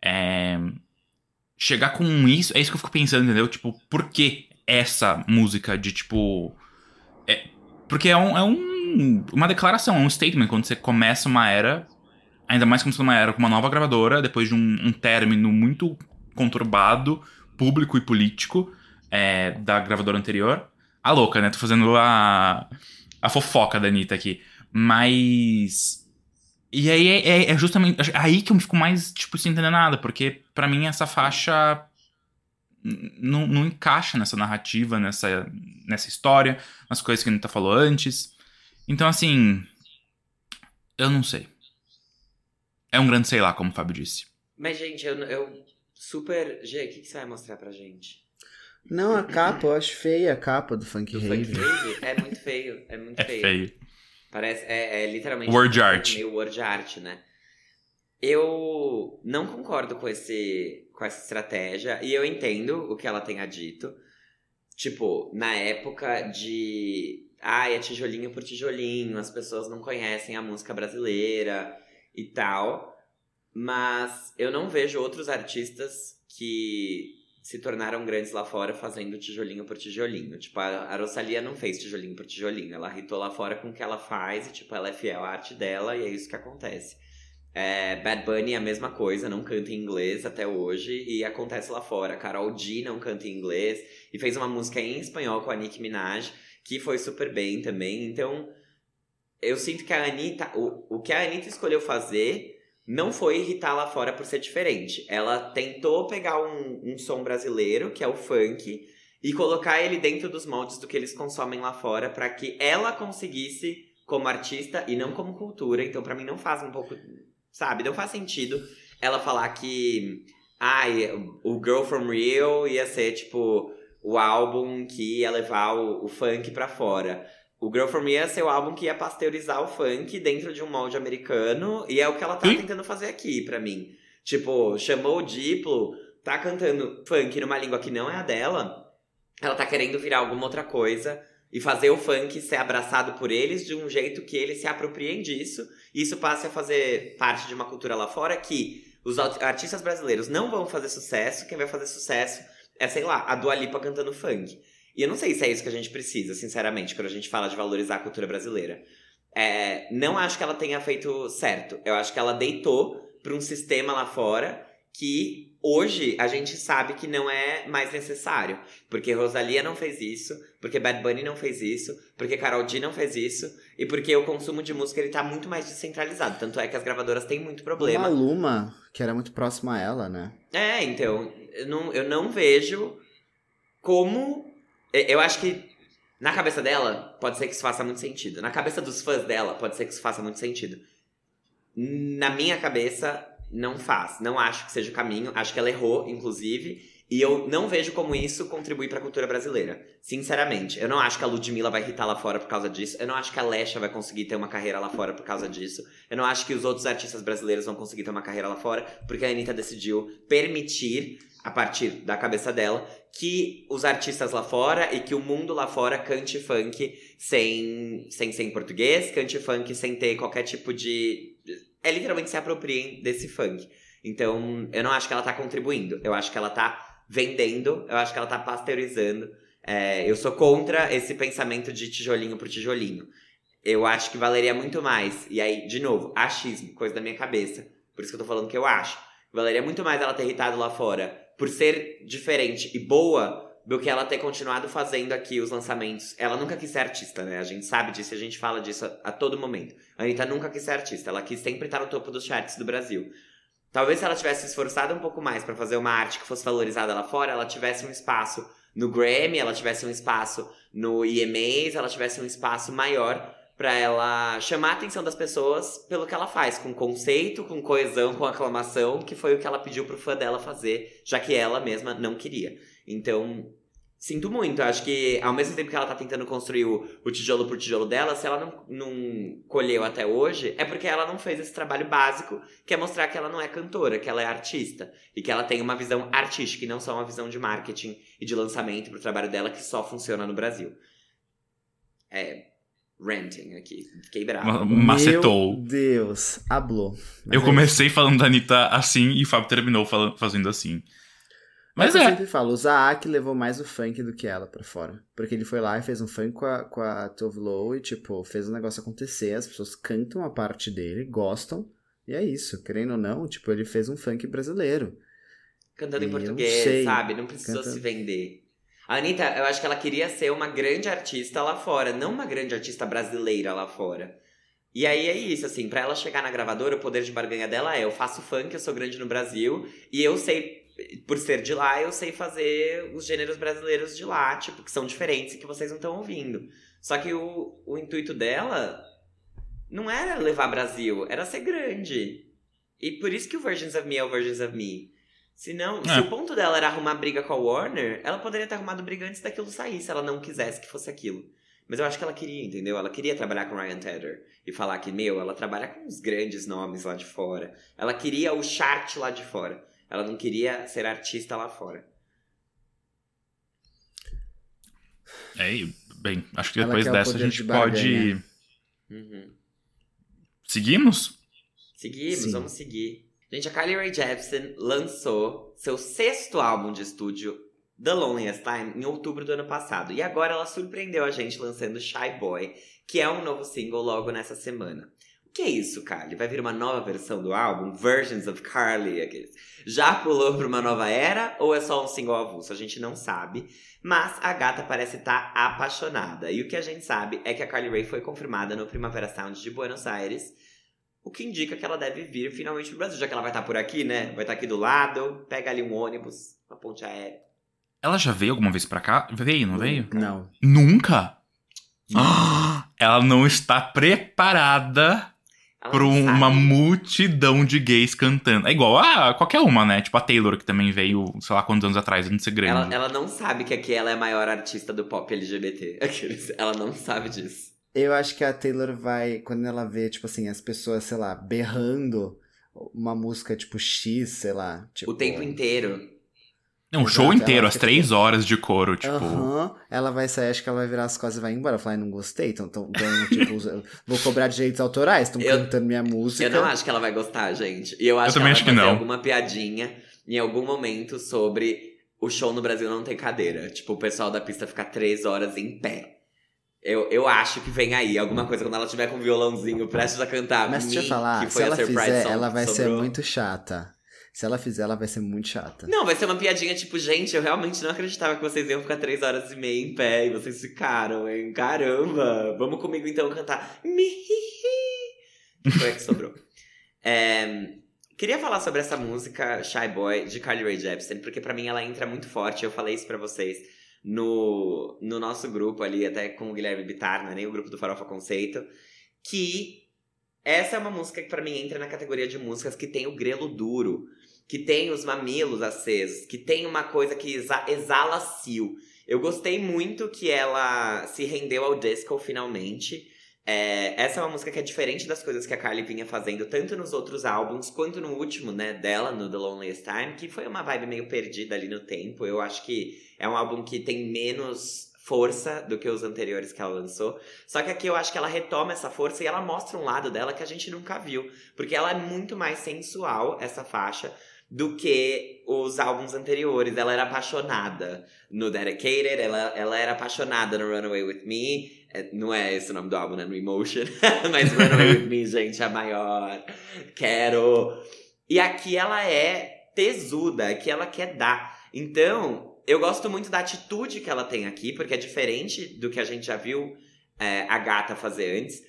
chegar com isso, é isso que eu fico pensando, entendeu? Tipo, por que essa música de, tipo... porque é uma declaração, é um statement quando você começa uma era, ainda mais começando uma era com uma nova gravadora, depois de um término muito conturbado, público e político, da gravadora anterior. A louca, né? Tô fazendo a fofoca da Anitta aqui. Mas... E aí é justamente aí que eu fico mais, tipo, sem entender nada, porque pra mim essa faixa não encaixa nessa narrativa, nessa história, nas coisas que a Anitta falou antes. Então, assim, eu não sei. É um grande sei lá, como o Fábio disse. Mas, gente, eu super... Gê, o que você vai mostrar pra gente? Não, a capa, eu acho feia a capa do Funk Rave. Funk Rave? É muito feio, é muito feio. Feio. Parece, literalmente... Word art. Meio word art, né? Eu não concordo com essa estratégia. E eu entendo o que ela tenha dito. Tipo, na época de ai, é tijolinho por tijolinho, as pessoas não conhecem a música brasileira e tal. Mas eu não vejo outros artistas que se tornaram grandes lá fora fazendo tijolinho por tijolinho. Tipo, a Rosalía não fez tijolinho por tijolinho. Ela hitou lá fora com o que ela faz e, tipo, ela é fiel à arte dela e é isso que acontece. Bad Bunny é a mesma coisa, não canta em inglês até hoje e acontece lá fora. Karol G não canta em inglês e fez uma música em espanhol com a Nicki Minaj, que foi super bem também. Então, eu sinto que a Anitta... O que a Anitta escolheu fazer não foi irritar lá fora por ser diferente. Ela tentou pegar um som brasileiro, que é o funk, e colocar ele dentro dos moldes do que eles consomem lá fora, pra que ela conseguisse, como artista e não como cultura. Então, pra mim, não faz um pouco... Sabe? Não faz sentido ela falar que... o Girl From Rio ia ser, tipo, o álbum que ia levar o funk pra fora. O Girl From Rio ia ser o álbum que ia pasteurizar o funk dentro de um molde americano. E é o que ela tá tentando fazer aqui, pra mim. Tipo, chamou o Diplo, tá cantando funk numa língua que não é a dela. Ela tá querendo virar alguma outra coisa e fazer o funk ser abraçado por eles de um jeito que eles se apropriem disso. E isso passe a fazer parte de uma cultura lá fora que os artistas brasileiros não vão fazer sucesso. Quem vai fazer sucesso é, sei lá, a Dua Lipa cantando funk. E eu não sei se é isso que a gente precisa, sinceramente, quando a gente fala de valorizar a cultura brasileira. Não acho que ela tenha feito certo. Eu acho que ela deitou para um sistema lá fora que hoje a gente sabe que não é mais necessário. Porque Rosalía não fez isso, porque Bad Bunny não fez isso, porque Karol G não fez isso, e porque o consumo de música ele tá muito mais descentralizado. Tanto é que as gravadoras têm muito problema. A Maluma, que era muito próxima a ela, né? Então, eu não vejo como... Eu acho que na cabeça dela pode ser que isso faça muito sentido. Na cabeça dos fãs dela pode ser que isso faça muito sentido. Na minha cabeça, não faz. Não acho que seja o caminho. Acho que ela errou, inclusive. E eu não vejo como isso contribui pra cultura brasileira. Sinceramente. Eu não acho que a Ludmilla vai irritar lá fora por causa disso. Eu não acho que a Lesha vai conseguir ter uma carreira lá fora por causa disso. Eu não acho que os outros artistas brasileiros vão conseguir ter uma carreira lá fora. Porque a Anitta decidiu permitir, a partir da cabeça dela, que os artistas lá fora e que o mundo lá fora cante funk sem ser em português, cante funk sem ter qualquer tipo de... literalmente se apropriem desse funk. Então, eu não acho que ela tá contribuindo. Eu acho que ela tá vendendo, eu acho que ela tá pasteurizando. Eu sou contra esse pensamento de tijolinho por tijolinho. Eu acho que valeria muito mais. E aí, de novo, achismo, coisa da minha cabeça. Por isso que eu tô falando que eu acho. Valeria muito mais ela ter irritado lá fora por ser diferente e boa do que ela ter continuado fazendo aqui os lançamentos. Ela nunca quis ser artista, né? A gente sabe disso, a gente fala disso a todo momento. A Anitta nunca quis ser artista, ela quis sempre estar no topo dos charts do Brasil. Talvez se ela tivesse se esforçado um pouco mais pra fazer uma arte que fosse valorizada lá fora, ela tivesse um espaço no Grammy, ela tivesse um espaço no EMAs, ela tivesse um espaço maior pra ela chamar a atenção das pessoas pelo que ela faz, com conceito, com coesão, com aclamação, que foi o que ela pediu pro fã dela fazer, já que ela mesma não queria. Então, sinto muito. Acho que ao mesmo tempo que ela tá tentando construir o tijolo por tijolo dela, se ela não colheu até hoje, é porque ela não fez esse trabalho básico, que é mostrar que ela não é cantora, que ela é artista. E que ela tem uma visão artística e não só uma visão de marketing e de lançamento pro trabalho dela, que só funciona no Brasil. Ranting aqui. Fiquei bravo. Macetou. Meu Deus. Hablou. Eu comecei falando da Anitta assim e o Fábio terminou fazendo assim. Mas eu sempre falo, o Zaak levou mais o funk do que ela pra fora. Porque ele foi lá e fez um funk com a Tove Lo e, tipo, fez o negócio acontecer. As pessoas cantam a parte dele, gostam. E é isso. Querendo ou não, tipo, ele fez um funk brasileiro. Cantando em português, sabe? Não precisou se vender. A Anitta, eu acho que ela queria ser uma grande artista lá fora, não uma grande artista brasileira lá fora. E aí é isso, assim, pra ela chegar na gravadora, o poder de barganha dela eu faço funk, eu sou grande no Brasil, e eu sei, por ser de lá, eu sei fazer os gêneros brasileiros de lá, tipo, que são diferentes e que vocês não estão ouvindo. Só que o intuito dela não era levar Brasil, era ser grande. E por isso que o Versions of Me é o Versions of Me. Se o ponto dela era arrumar briga com a Warner, ela poderia ter arrumado briga antes daquilo sair, se ela não quisesse que fosse aquilo. Mas eu acho que ela queria, entendeu? Ela queria trabalhar com Ryan Tedder e falar que, ela trabalha com os grandes nomes lá de fora. Ela queria o chart lá de fora. Ela não queria ser artista lá fora. bem, acho que Ela depois quer o dessa a poder gente de pode... barganha. Seguimos? Seguimos, Sim. vamos seguir. Gente, a Carly Rae Jepsen lançou seu 6º álbum de estúdio, The Loneliest Time, em outubro do ano passado. E agora ela surpreendeu a gente lançando Shy Boy, que é um novo single logo nessa semana. O que é isso, Carly? Vai vir uma nova versão do álbum? Versions of Carly? Aqueles. Já pulou pra uma nova era? Ou é só um single avulso? A gente não sabe. Mas a gata parece estar apaixonada. E o que a gente sabe é que a Carly Rae foi confirmada no Primavera Sound de Buenos Aires. O que indica que ela deve vir finalmente pro Brasil. Já que ela vai estar por aqui, né? Vai estar aqui do lado. Pega ali um ônibus, uma ponte aérea. Ela já veio alguma vez pra cá? Veio, não veio? Não. Nunca? Ela não está preparada Ela pra não uma sabe. multidão de gays cantando. É igual a qualquer uma, né? Tipo a Taylor, que também veio, sei lá quantos anos atrás, antes de ser grande. Ela não sabe que aqui ela é a maior artista do pop LGBT. Ela não sabe disso. Eu acho que a Taylor vai, quando ela vê, tipo assim, as pessoas, sei lá, berrando uma música tipo X, sei lá. Tipo, O tempo inteiro. É um Exato, show inteiro, ela as fica, 3 horas de coro, tipo... Aham, ela vai sair, acho que ela vai virar as costas e vai embora. Falar, não gostei, então tipo, vou cobrar direitos autorais, estão cantando minha música. Eu não acho que ela vai gostar, gente. E eu acho também que acho ela que vai fazer não. alguma piadinha em algum momento sobre o show no Brasil não ter cadeira. Tipo, o pessoal da pista ficar 3 horas em pé. Eu acho que vem aí alguma coisa quando ela tiver com um violãozinho prestes a cantar. Mas deixa eu Me, falar, que se foi a ela surprise fizer, song ela vai que ser sobrou. muito chata. Se ela fizer, ela vai ser muito chata. Não, vai ser uma piadinha tipo, gente, eu realmente não acreditava que vocês iam ficar 3 horas e meia em pé. E vocês ficaram, hein? Caramba! Vamos comigo então cantar. Que foi a que sobrou. Queria falar sobre essa música Shy Boy, de Carly Rae Jepsen, porque pra mim ela entra muito forte. Eu falei isso pra vocês no nosso grupo ali, até com o Guilherme Bittar, não é nem o grupo do Farofa Conceito, que essa é uma música que pra mim entra na categoria de músicas que tem o grelo duro, que tem os mamilos acesos, que tem uma coisa que exala cio. Eu gostei muito que ela se rendeu ao disco finalmente. Essa é uma música que é diferente das coisas que a Carly vinha fazendo, tanto nos outros álbuns, quanto no último, né, dela, no The Loneliest Time, que foi uma vibe meio perdida ali no tempo. Eu acho que é um álbum que tem menos força do que os anteriores que ela lançou. Só que aqui eu acho que ela retoma essa força e ela mostra um lado dela que a gente nunca viu. Porque ela é muito mais sensual, essa faixa, do que os álbuns anteriores. Ela era apaixonada no Dedicated, ela era apaixonada no Runaway With Me. Não é esse o nome do álbum, né? No Emotion. Mas Runaway With Me, gente, é a maior. Quero. E aqui ela é tesuda, aqui ela quer dar. Então, eu gosto muito da atitude que ela tem aqui, porque é diferente do que a gente já viu a gata fazer antes.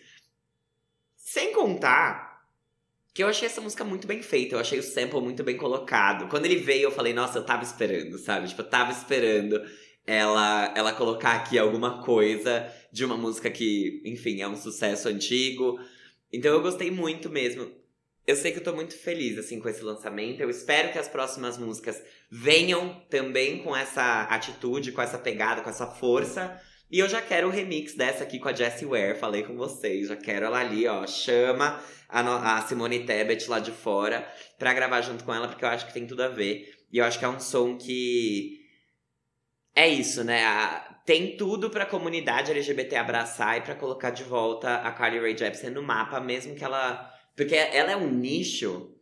Sem contar que eu achei essa música muito bem feita, eu achei o sample muito bem colocado. Quando ele veio, eu falei, nossa, eu tava esperando, sabe? Tipo, eu tava esperando ela colocar aqui alguma coisa de uma música que, enfim, é um sucesso antigo. Então eu gostei muito mesmo. Eu sei que eu tô muito feliz, assim, com esse lançamento. Eu espero que as próximas músicas venham também com essa atitude, com essa pegada, com essa força. E eu já quero o remix dessa aqui com a Jessie Ware, falei com vocês. Já quero ela ali, ó, chama a Simone Tebet lá de fora pra gravar junto com ela, porque eu acho que tem tudo a ver. E eu acho que é um som que... É isso, né? Tem tudo pra comunidade LGBT abraçar e pra colocar de volta a Carly Rae Jepsen no mapa, mesmo que ela... Porque ela é um nicho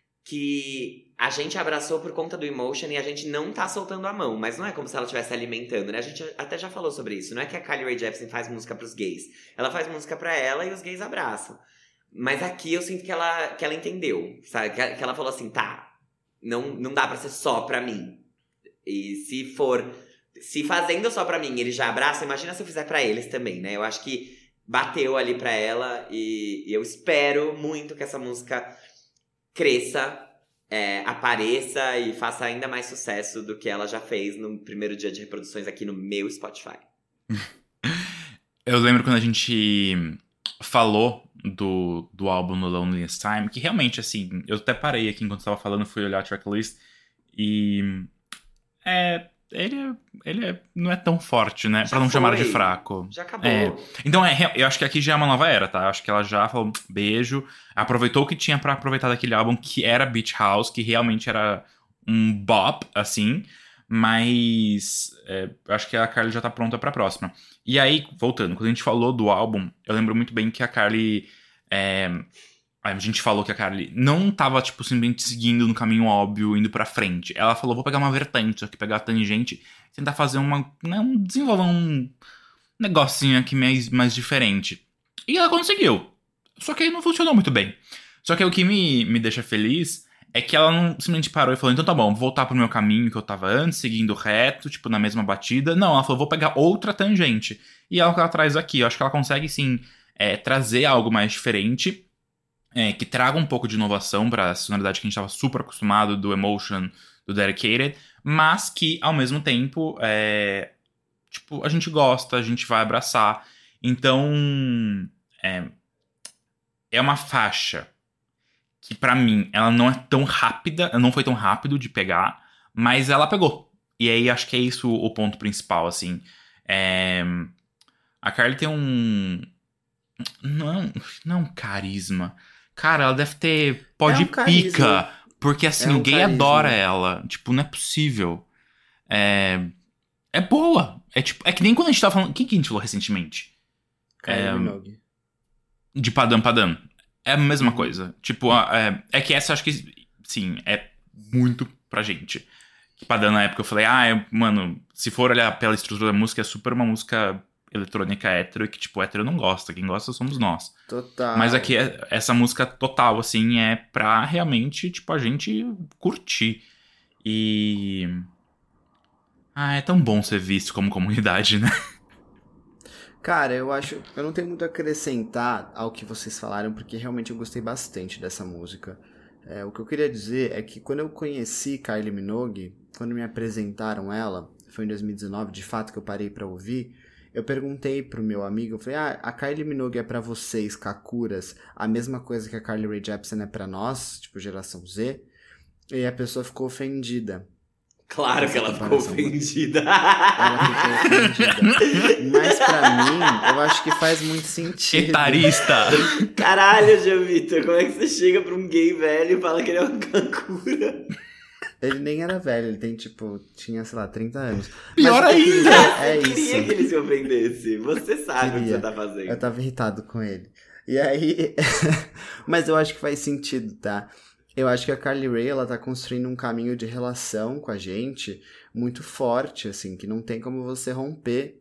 que a gente abraçou por conta do Emotion e a gente não tá soltando a mão. Mas não é como se ela estivesse alimentando, né? A gente até já falou sobre isso. Não é que a Carly Rae Jepsen faz música pros gays. Ela faz música pra ela e os gays abraçam. Mas aqui eu sinto que ela entendeu, sabe? Que ela falou assim, tá, não dá pra ser só pra mim. E se fazendo só pra mim eles já abraçam, imagina se eu fizer pra eles também, né? Eu acho que bateu ali pra ela e eu espero muito que essa música cresça, apareça e faça ainda mais sucesso do que ela já fez no primeiro dia de reproduções aqui no meu Spotify. Eu lembro quando a gente falou do álbum No Loneliest Time, que realmente, assim, eu até parei aqui enquanto estava falando, fui olhar a tracklist e ele não é tão forte, né? Já pra não chamar de foi. fraco. Já acabou. Então, eu acho que aqui já é uma nova era, tá? Eu acho que ela já falou beijo, aproveitou o que tinha pra aproveitar daquele álbum, que era Beach House, que realmente era um bop, assim, Mas eu acho que a Carly já tá pronta pra próxima. E aí, voltando, quando a gente falou do álbum, eu lembro muito bem que a Carly... a gente falou que a Carly não tava, tipo, simplesmente seguindo no caminho óbvio, indo pra frente. Ela falou, vou pegar uma vertente aqui, pegar a tangente, tentar fazer desenvolver um negocinho aqui mais diferente. E ela conseguiu. Só que aí não funcionou muito bem. Só que o que me deixa feliz é que ela não simplesmente parou e falou, então tá bom, vou voltar pro meu caminho que eu tava antes, seguindo reto, tipo, na mesma batida. Não, ela falou, vou pegar outra tangente. E é o que ela traz aqui. Eu acho que ela consegue, sim, trazer algo mais diferente, que traga um pouco de inovação pra sonoridade que a gente tava super acostumado, do Emotion, do Dedicated, mas que, ao mesmo tempo, tipo, a gente gosta, a gente vai abraçar. Então, é uma faixa que pra mim, ela não é tão rápida, não foi tão rápido de pegar, mas ela pegou. E aí, acho que é isso o ponto principal, assim. A Carly tem não é um carisma. Cara, ela deve ter pó de pica, porque assim, o gay adora ela. Tipo, não é possível. É boa. É que nem quando a gente tava falando... Quem que a gente falou recentemente? Kylie Minogue. De Padam Padam. É a mesma coisa. Tipo, é que essa acho que, sim, é muito pra gente. Padam, na época, eu falei, mano, se for olhar pela estrutura da música, é super uma música eletrônica hétero, e que, tipo, hétero não gosta. Quem gosta somos nós. Total. Mas aqui, essa música total, assim, é pra realmente, tipo, a gente curtir. E... é tão bom ser visto como comunidade, né? Cara, eu não tenho muito a acrescentar ao que vocês falaram, porque realmente eu gostei bastante dessa música. O que eu queria dizer é que quando eu conheci Kylie Minogue, quando me apresentaram ela, foi em 2019, de fato, que eu parei pra ouvir, eu perguntei pro meu amigo, eu falei, a Kylie Minogue é pra vocês, Kakuras, a mesma coisa que a Carly Rae Jepsen é pra nós, tipo, geração Z? E a pessoa ficou ofendida. Claro que ela ficou ofendida. Ela ficou ofendida. Mas pra mim, eu acho que faz muito sentido. Etarista! Caralho, João Vitor, como é que você chega pra um gay velho e fala que ele é uma Kakura? Ele nem era velho, ele tem, tipo, tinha, sei lá, 30 anos. Pior ainda! Eu queria que ele se ofendesse. Você sabe o que você tá fazendo. Eu tava irritado com ele. E aí... Mas eu acho que faz sentido, tá? Eu acho que a Carly Rae, ela tá construindo um caminho de relação com a gente muito forte, assim, que não tem como você romper.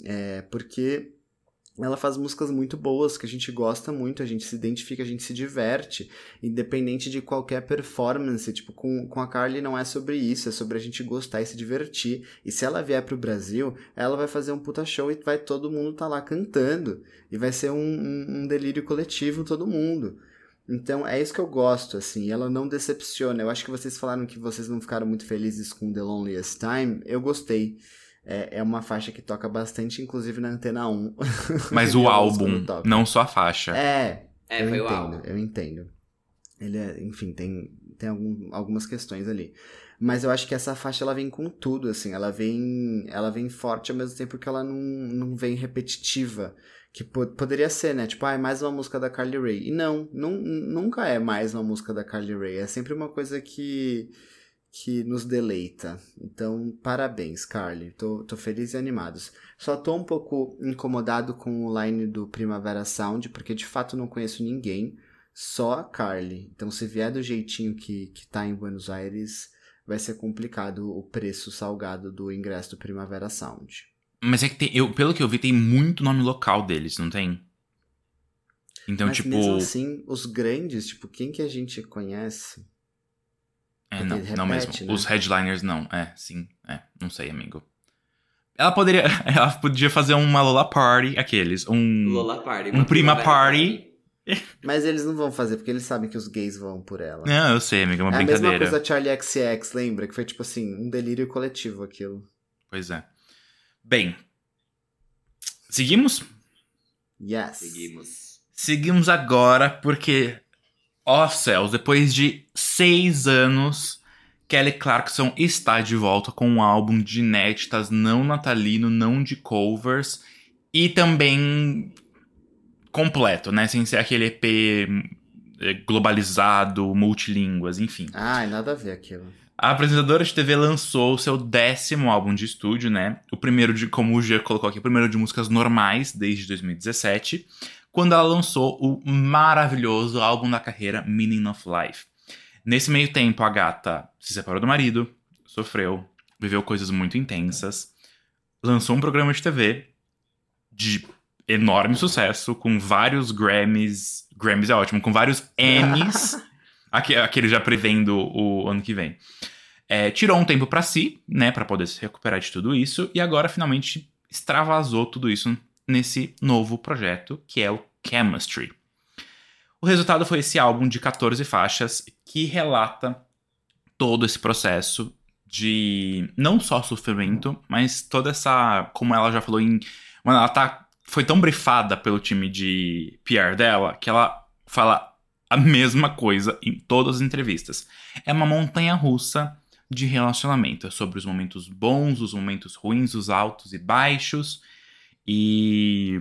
Porque ela faz músicas muito boas, que a gente gosta muito, a gente se identifica, a gente se diverte, independente de qualquer performance. Tipo, com a Carly não é sobre isso, é sobre a gente gostar e se divertir. E se ela vier pro Brasil, ela vai fazer um puta show e vai todo mundo tá lá cantando. E vai ser um delírio coletivo, todo mundo. Então, é isso que eu gosto, assim, e ela não decepciona. Eu acho que vocês falaram que vocês não ficaram muito felizes com The Loneliest Time. Eu gostei. É uma faixa que toca bastante, inclusive na Antena 1. Mas o álbum, não só a faixa. Foi o álbum. Eu entendo. Ele enfim, tem algumas questões ali. Mas eu acho que essa faixa, ela vem com tudo, assim. Ela vem forte ao mesmo tempo que ela não vem repetitiva. Que poderia ser, né? Tipo, é mais uma música da Carly Rae. E nunca é mais uma música da Carly Rae. É sempre uma coisa que nos deleita. Então, parabéns, Carly. Tô feliz e animado. Só tô um pouco incomodado com o line do Primavera Sound, porque de fato não conheço ninguém, só a Carly. Então, se vier do jeitinho que tá em Buenos Aires, vai ser complicado o preço salgado do ingresso do Primavera Sound. Mas é que pelo que eu vi, tem muito nome local deles, não tem? Então, mas tipo... mesmo assim, os grandes, tipo, quem que a gente conhece? Não repete, mesmo. né? Os headliners não. Não sei, amigo. Ela podia fazer uma Lola Party, aqueles. Lola Party. Um Prima Party. Mas eles não vão fazer, porque eles sabem que os gays vão por ela. Não, eu sei, amiga, é uma brincadeira. É a mesma coisa da Charlie XX, lembra? Que foi tipo assim, um delírio coletivo aquilo. Pois é. Bem, seguimos? Yes. Seguimos agora porque, céus, depois de 6 anos, Kelly Clarkson está de volta com um álbum de inéditas não natalino, não de covers, e também completo, né? Sem ser aquele EP globalizado, multilínguas, enfim. Nada a ver aquilo. A apresentadora de TV lançou o seu 10º álbum de estúdio, né? O primeiro de, como o Gia colocou aqui, o primeiro de músicas normais desde 2017, quando ela lançou o maravilhoso álbum da carreira Meaning of Life. Nesse meio tempo, a gata se separou do marido, sofreu, viveu coisas muito intensas, lançou um programa de TV de enorme sucesso, com vários Grammys. Grammys é ótimo, com vários Emmys. Aquele já prevendo o ano que vem. Tirou um tempo pra si, né, pra poder se recuperar de tudo isso, e agora finalmente extravasou tudo isso nesse novo projeto, que é o Chemistry. O resultado foi esse álbum de 14 faixas, que relata todo esse processo de não só sofrimento, mas toda essa, como ela já falou mano, ela foi tão brifada pelo time de PR dela, que ela fala a mesma coisa em todas as entrevistas. É uma montanha-russa de relacionamento. É sobre os momentos bons, os momentos ruins, os altos e baixos. E...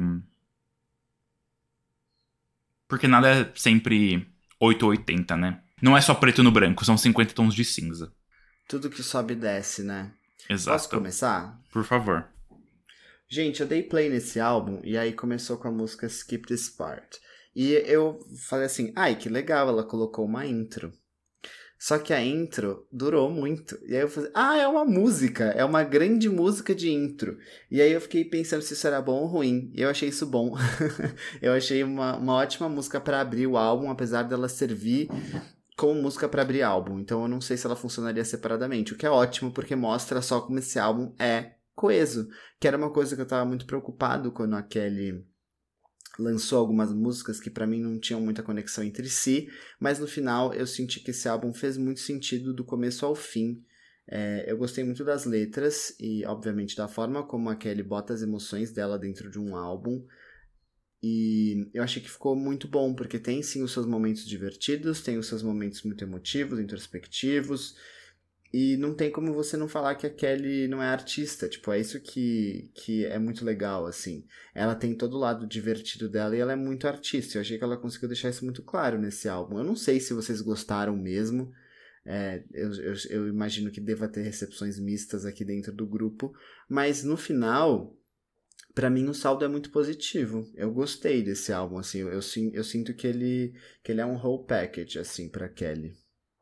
porque nada é sempre 8 ou 80, né? Não é só preto no branco, são 50 tons de cinza. Tudo que sobe e desce, né? Exato. Posso começar? Por favor. Gente, eu dei play nesse álbum e aí começou com a música Skip This Part. E eu falei assim, ai, que legal, ela colocou uma intro. Só que a intro durou muito. E aí eu falei, é uma música, é uma grande música de intro. E aí eu fiquei pensando se isso era bom ou ruim. E eu achei isso bom. Eu achei uma ótima música pra abrir o álbum, apesar dela servir como música pra abrir álbum. Então eu não sei se ela funcionaria separadamente. O que é ótimo, porque mostra só como esse álbum é coeso. Que era uma coisa que eu tava muito preocupado quando a Kelly lançou algumas músicas que pra mim não tinham muita conexão entre si, mas no final eu senti que esse álbum fez muito sentido do começo ao fim. Eu gostei muito das letras e, obviamente, da forma como a Kelly bota as emoções dela dentro de um álbum. E eu achei que ficou muito bom, porque tem sim os seus momentos divertidos, tem os seus momentos muito emotivos, introspectivos. E não tem como você não falar que a Kelly não é artista. Tipo, é isso que é muito legal, assim. Ela tem todo o lado divertido dela e ela é muito artista. Eu achei que ela conseguiu deixar isso muito claro nesse álbum. Eu não sei se vocês gostaram mesmo. Eu imagino que deva ter recepções mistas aqui dentro do grupo. Mas no final, pra mim o saldo é muito positivo. Eu gostei desse álbum, assim. Eu sinto que ele é um whole package, assim, pra Kelly.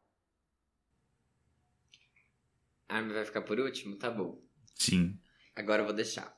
Armin vai ficar por último? Tá bom. Sim. Agora eu vou deixar.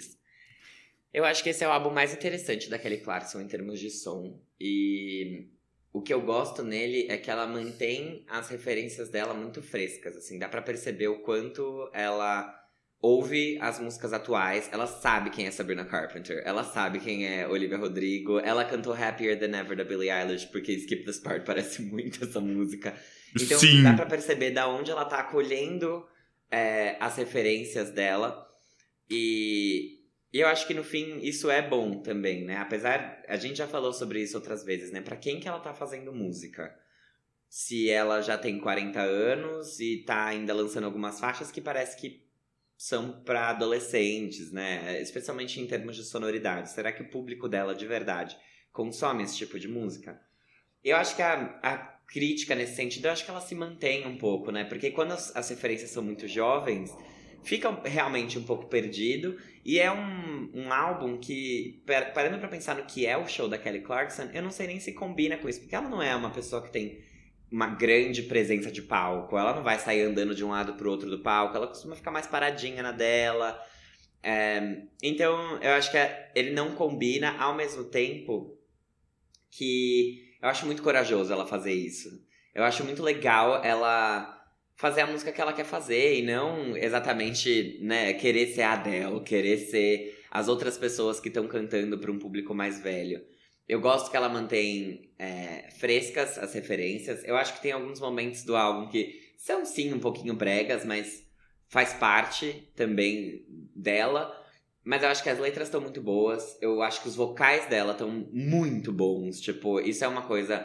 Eu acho que esse é o álbum mais interessante da Kelly Clarkson em termos de som. E o que eu gosto nele é que ela mantém as referências dela muito frescas, assim. Dá pra perceber o quanto ela ouve as músicas atuais. Ela sabe quem é Sabrina Carpenter. Ela sabe quem é Olivia Rodrigo. Ela cantou Happier Than Ever da Billie Eilish, porque Skip This Part parece muito essa música. Então Sim. Dá pra perceber da onde ela tá acolhendo as referências dela. E eu acho que no fim isso é bom também, né? Apesar, a gente já falou sobre isso outras vezes, né? Pra quem que ela tá fazendo música? Se ela já tem 40 anos e tá ainda lançando algumas faixas que parece que são pra adolescentes, né? Especialmente em termos de sonoridade. Será que o público dela de verdade consome esse tipo de música? Eu acho que a crítica nesse sentido, eu acho que ela se mantém um pouco, né? Porque quando as referências são muito jovens, fica realmente um pouco perdido. E é um álbum que, parando pra pensar no que é o show da Kelly Clarkson, eu não sei nem se combina com isso. Porque ela não é uma pessoa que tem uma grande presença de palco. Ela não vai sair andando de um lado pro outro do palco. Ela costuma ficar mais paradinha na dela. Então, eu acho que ele não combina, ao mesmo tempo que eu acho muito corajoso ela fazer isso. Eu acho muito legal ela fazer a música que ela quer fazer e não exatamente, né, querer ser a Adele, querer ser as outras pessoas que estão cantando para um público mais velho. Eu gosto que ela mantém frescas as referências. Eu acho que tem alguns momentos do álbum que são sim um pouquinho bregas, mas faz parte também dela. Mas eu acho que as letras estão muito boas. Eu acho que os vocais dela estão muito bons. Tipo, isso é uma coisa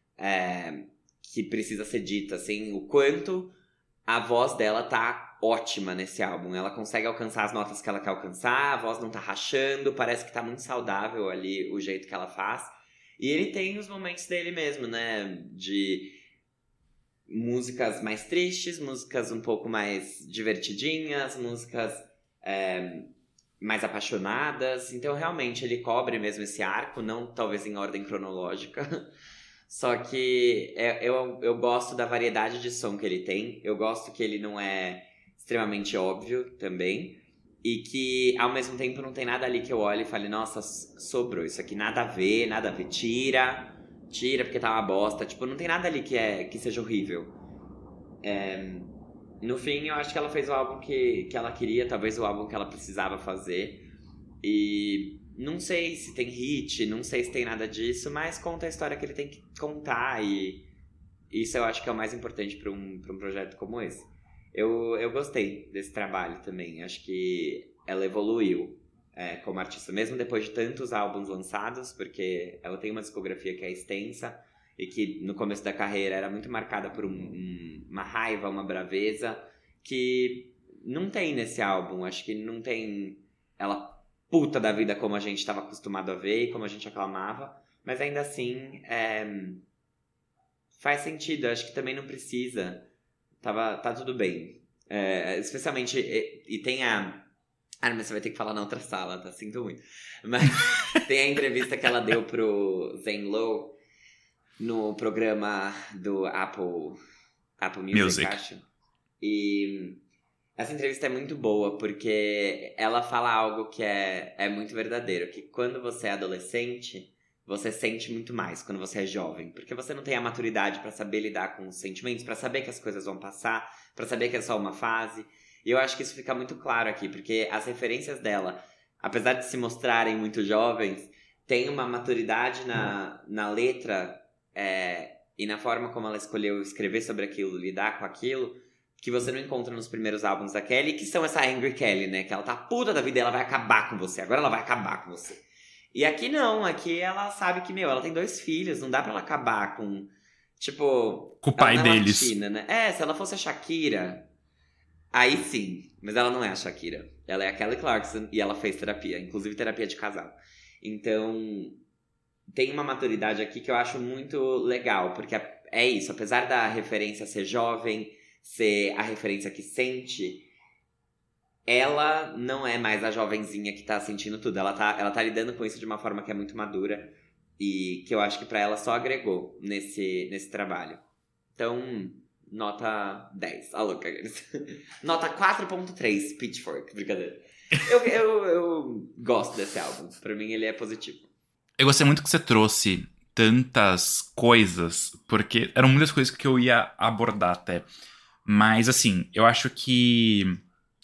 que precisa ser dita, assim. O quanto a voz dela tá ótima nesse álbum. Ela consegue alcançar as notas que ela quer alcançar. A voz não tá rachando. Parece que tá muito saudável ali o jeito que ela faz. E ele tem os momentos dele mesmo, né? De músicas mais tristes, músicas um pouco mais divertidinhas, músicas mais apaixonadas. Então, realmente, ele cobre mesmo esse arco, não talvez em ordem cronológica. Só que eu gosto da variedade de som que ele tem. Eu gosto que ele não é extremamente óbvio também. E que, ao mesmo tempo, não tem nada ali que eu olhe e fale, nossa, sobrou isso aqui, nada a ver, tira porque tá uma bosta. Tipo, não tem nada ali que seja horrível. No fim, eu acho que ela fez o álbum que ela queria, talvez o álbum que ela precisava fazer. E não sei se tem hit, não sei se tem nada disso, mas conta a história que ele tem que contar. E isso eu acho que é o mais importante para um projeto como esse. Eu gostei desse trabalho também. Acho que ela evoluiu como artista, mesmo depois de tantos álbuns lançados, porque ela tem uma discografia que é extensa e que no começo da carreira era muito marcada por uma raiva, uma braveza, que não tem nesse álbum. Acho que não tem ela puta da vida como a gente estava acostumado a ver e como a gente aclamava, mas ainda assim faz sentido. Acho que também não precisa. Tá tudo bem. Especialmente. E tem a. Ah, mas você vai ter que falar na outra sala, tá? Sinto muito. Mas tem a entrevista que ela deu pro Zane Lowe no programa do Apple Music, acho. E essa entrevista é muito boa, porque ela fala algo que é muito verdadeiro. Que quando você é adolescente, você sente muito mais quando você é jovem. Porque você não tem a maturidade pra saber lidar com os sentimentos, pra saber que as coisas vão passar, pra saber que é só uma fase. E eu acho que isso fica muito claro aqui, porque as referências dela, apesar de se mostrarem muito jovens, tem uma maturidade na letra e na forma como ela escolheu escrever sobre aquilo, lidar com aquilo, que você não encontra nos primeiros álbuns da Kelly, que são essa Angry Kelly, né? Que ela tá puta da vida e ela vai acabar com você. Agora ela vai acabar com você. E aqui não, aqui ela sabe que, ela tem 2 filhos, não dá pra ela acabar com, tipo... Com o pai deles. Latina, né? Se ela fosse a Shakira... Aí sim, mas ela não é a Shakira. Ela é a Kelly Clarkson e ela fez terapia, inclusive terapia de casal. Então, tem uma maturidade aqui que eu acho muito legal, porque é isso, apesar da referência ser jovem, ser a referência que sente, ela não é mais a jovenzinha que tá sentindo tudo. Ela tá lidando com isso de uma forma que é muito madura e que eu acho que pra ela só agregou nesse trabalho. Então... Nota 10. Louca. Nota 4.3, Pitchfork. Brincadeira. Eu gosto desse álbum. Pra mim, ele é positivo. Eu gostei muito que você trouxe tantas coisas, porque eram muitas coisas que eu ia abordar até. Mas, assim, eu acho que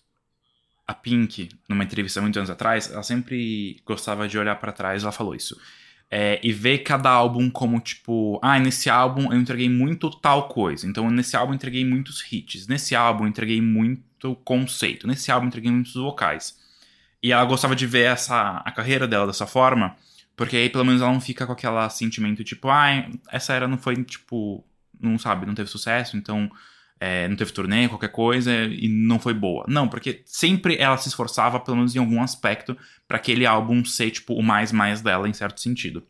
a Pink, numa entrevista muitos anos atrás, ela sempre gostava de olhar pra trás, ela falou isso. E ver cada álbum como, tipo... nesse álbum eu entreguei muito tal coisa. Então, nesse álbum eu entreguei muitos hits. Nesse álbum eu entreguei muito conceito. Nesse álbum eu entreguei muitos vocais. E ela gostava de ver a carreira dela dessa forma, porque aí pelo menos ela não fica com aquele sentimento, tipo... essa era não foi, tipo... Não teve sucesso, então... não teve turnê, qualquer coisa, e não foi boa. Não, porque sempre ela se esforçava, pelo menos em algum aspecto, pra aquele álbum ser, tipo, o mais dela, em certo sentido.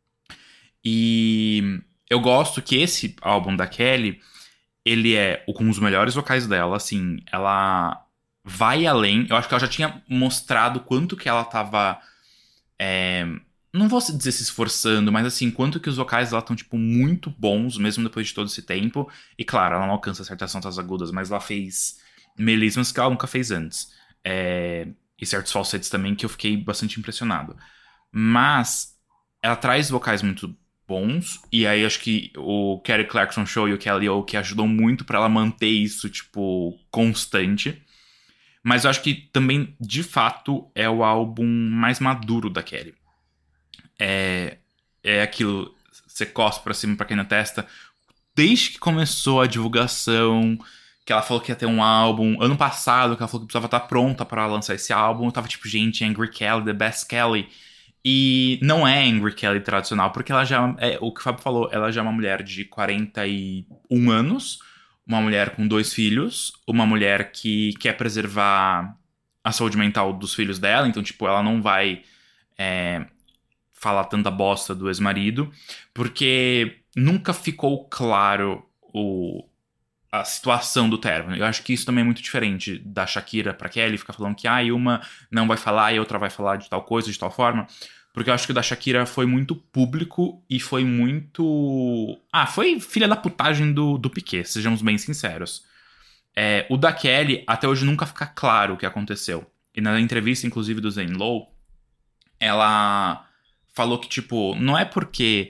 E eu gosto que esse álbum da Kelly, ele é com os melhores vocais dela, assim, ela vai além. Eu acho que ela já tinha mostrado quanto que ela tava... não vou dizer se esforçando, mas assim, quanto que os vocais dela estão, tipo, muito bons, mesmo depois de todo esse tempo. E claro, ela não alcança certas notas agudas, mas ela fez melismas que ela nunca fez antes. E certos falsetes também que eu fiquei bastante impressionado. Mas ela traz vocais muito bons, e aí acho que o Kelly Clarkson Show e o Kelly O que ajudou muito pra ela manter isso, tipo, constante. Mas eu acho que também, de fato, é o álbum mais maduro da Kelly. É aquilo, você cospe pra cima, pra quem na testa. Desde que começou a divulgação, que ela falou que ia ter um álbum, ano passado, que ela falou que precisava estar pronta pra lançar esse álbum, eu tava tipo, gente, Angry Kelly, The Best Kelly. E não é Angry Kelly tradicional, porque ela já o que o Fábio falou, ela já é uma mulher de 41 anos, uma mulher com 2 filhos, uma mulher que quer preservar a saúde mental dos filhos dela, então, tipo, ela não vai falar tanta bosta do ex-marido, porque nunca ficou claro a situação do término. Eu acho que isso também é muito diferente da Shakira pra Kelly, ficar falando que uma não vai falar e a outra vai falar de tal coisa, de tal forma. Porque eu acho que o da Shakira foi muito público e foi muito... foi filha da putagem do Piquet, sejamos bem sinceros. O da Kelly, até hoje nunca fica claro o que aconteceu. E na entrevista, inclusive, do Zane Lowe, ela falou que, tipo, não é porque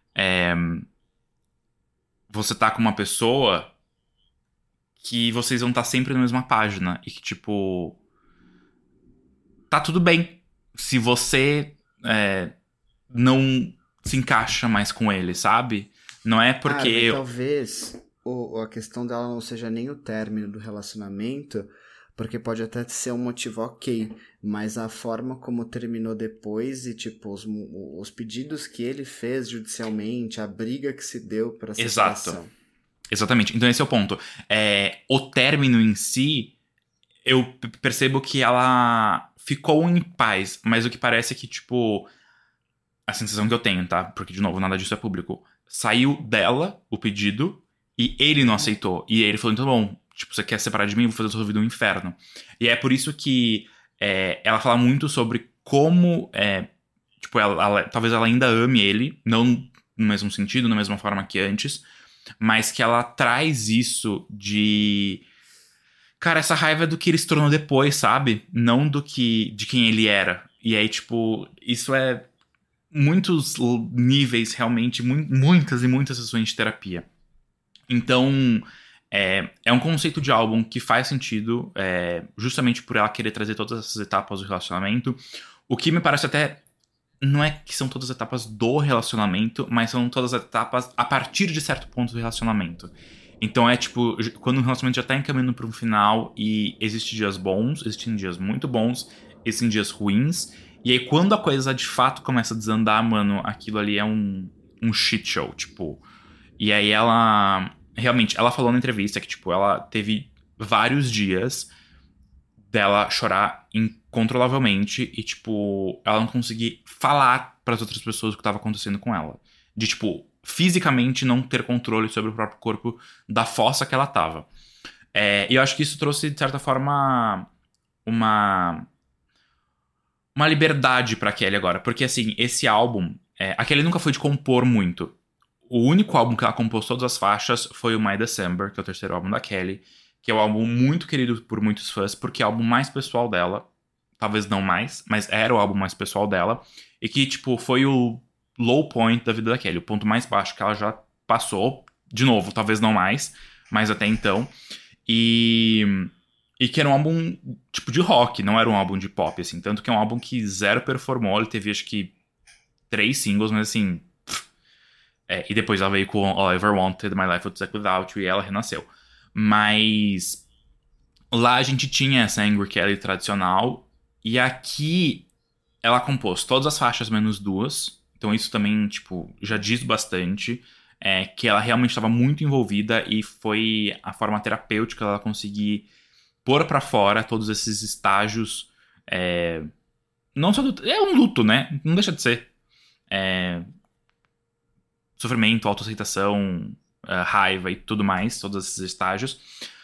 você tá com uma pessoa que vocês vão estar sempre na mesma página. E que, tipo, tá tudo bem se você não se encaixa mais com ele, sabe? Não é porque... talvez a questão dela não seja nem o término do relacionamento, porque pode até ser um motivo ok, mas a forma como terminou depois e, tipo, os pedidos que ele fez judicialmente, a briga que se deu para essa situação. Exatamente. Então esse é o ponto. O término em si, eu percebo que ela ficou em paz, mas o que parece é que, tipo, a sensação que eu tenho, tá? Porque, de novo, nada disso é público. Saiu dela o pedido e ele não aceitou. E ele falou, então, bom, tipo, você quer separar de mim? Eu vou fazer a sua vida um inferno. E é por isso que ela fala muito sobre como, tipo, talvez ela ainda ame ele, não no mesmo sentido, na mesma forma que antes, mas que ela traz isso de... Cara, essa raiva é do que ele se tornou depois, sabe? Não de quem ele era. E aí, tipo, isso é muitos níveis, realmente, muitas e muitas sessões de terapia. Então, é um conceito de álbum que faz sentido, justamente por ela querer trazer todas essas etapas do relacionamento. O que me parece até... Não é que são todas as etapas do relacionamento, mas são todas as etapas a partir de certo ponto do relacionamento. Então é tipo, quando o relacionamento já tá encaminhando para um final e existem dias bons, existem dias muito bons, existem dias ruins. E aí quando a coisa de fato começa a desandar, mano, aquilo ali é um shit show, tipo. E aí ela... Realmente, ela falou na entrevista que, tipo, ela teve vários dias dela chorar incontrolavelmente e, tipo, ela não conseguir falar para as outras pessoas o que estava acontecendo com ela. De, tipo, fisicamente não ter controle sobre o próprio corpo da fossa que ela tava. E eu acho que isso trouxe, de certa forma, uma liberdade pra Kelly agora. Porque, assim, esse álbum... a Kelly nunca foi de compor muito. O único álbum que ela compôs todas as faixas foi o My December, que é o terceiro álbum da Kelly, que é um álbum muito querido por muitos fãs, porque é o álbum mais pessoal dela. Talvez não mais, mas era o álbum mais pessoal dela. E que, tipo, foi o low point da vida da Kelly, o ponto mais baixo que ela já passou. De novo, talvez não mais, mas até então. E que era um álbum, tipo, de rock, não era um álbum de pop, assim. Tanto que é um álbum que zero performou, ele teve, acho que, 3 singles, mas assim... e depois ela veio com All I Ever Wanted, My Life Was Like Without You, e ela renasceu. Mas lá a gente tinha essa Angry Kelly tradicional, e aqui ela compôs todas as faixas menos 2, então isso também, tipo, já diz bastante, que ela realmente estava muito envolvida, e foi a forma terapêutica dela conseguir pôr pra fora todos esses estágios, não só é um luto, né? Não deixa de ser. Sofrimento, autoaceitação, raiva e tudo mais, todos esses estágios.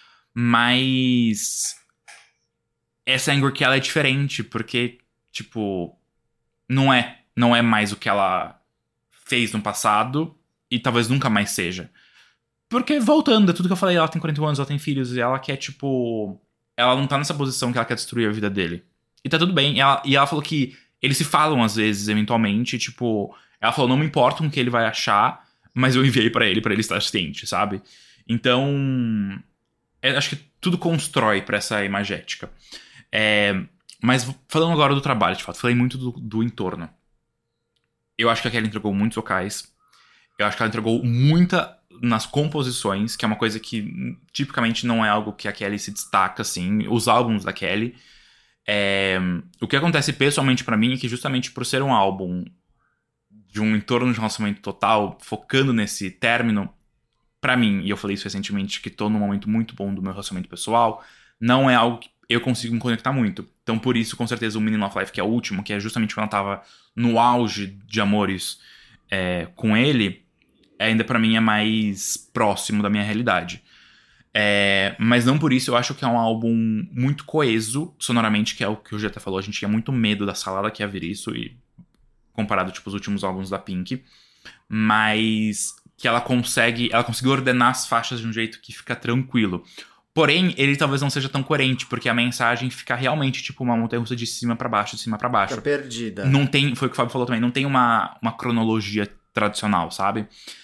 Mas essa Angry Kelly é diferente, porque, tipo, não é mais o que ela fez no passado e talvez nunca mais seja. Porque, voltando, é tudo que eu falei, ela tem 41 anos, ela tem filhos, e ela quer, tipo... Ela não tá nessa posição que ela quer destruir a vida dele. E tá tudo bem. E ela falou que eles se falam, às vezes, eventualmente, tipo... Ela falou, não me importa com o que ele vai achar, mas eu enviei pra ele estar ciente, sabe? Então, acho que tudo constrói pra essa imagética. Mas falando agora do trabalho, de fato, falei muito do entorno. Eu acho que a Kelly entregou muitos vocais. Eu acho que ela entregou muita nas composições, que é uma coisa que tipicamente não é algo que a Kelly se destaca, assim. Os álbuns da Kelly. O que acontece pessoalmente pra mim é que justamente por ser um álbum de um entorno de relacionamento total, focando nesse término, pra mim, e eu falei isso recentemente, que tô num momento muito bom do meu relacionamento pessoal, não é algo que eu consigo me conectar muito. Então, por isso, com certeza, o Meaning of Life, que é o último, que é justamente quando eu tava no auge de amores com ele, ainda pra mim é mais próximo da minha realidade. Mas não por isso eu acho que é um álbum muito coeso sonoramente, que é o que o G até falou. A gente tinha muito medo da salada que ia vir isso, e comparado, tipo, os últimos álbuns da Pink. Mas que ela conseguiu ordenar as faixas de um jeito que fica tranquilo. Porém, ele talvez não seja tão coerente, porque a mensagem fica realmente tipo uma montanha-russa de cima pra baixo, de cima pra baixo. Tá perdida. Não tem, foi o que o Fábio falou também, não tem uma cronologia tradicional, sabe?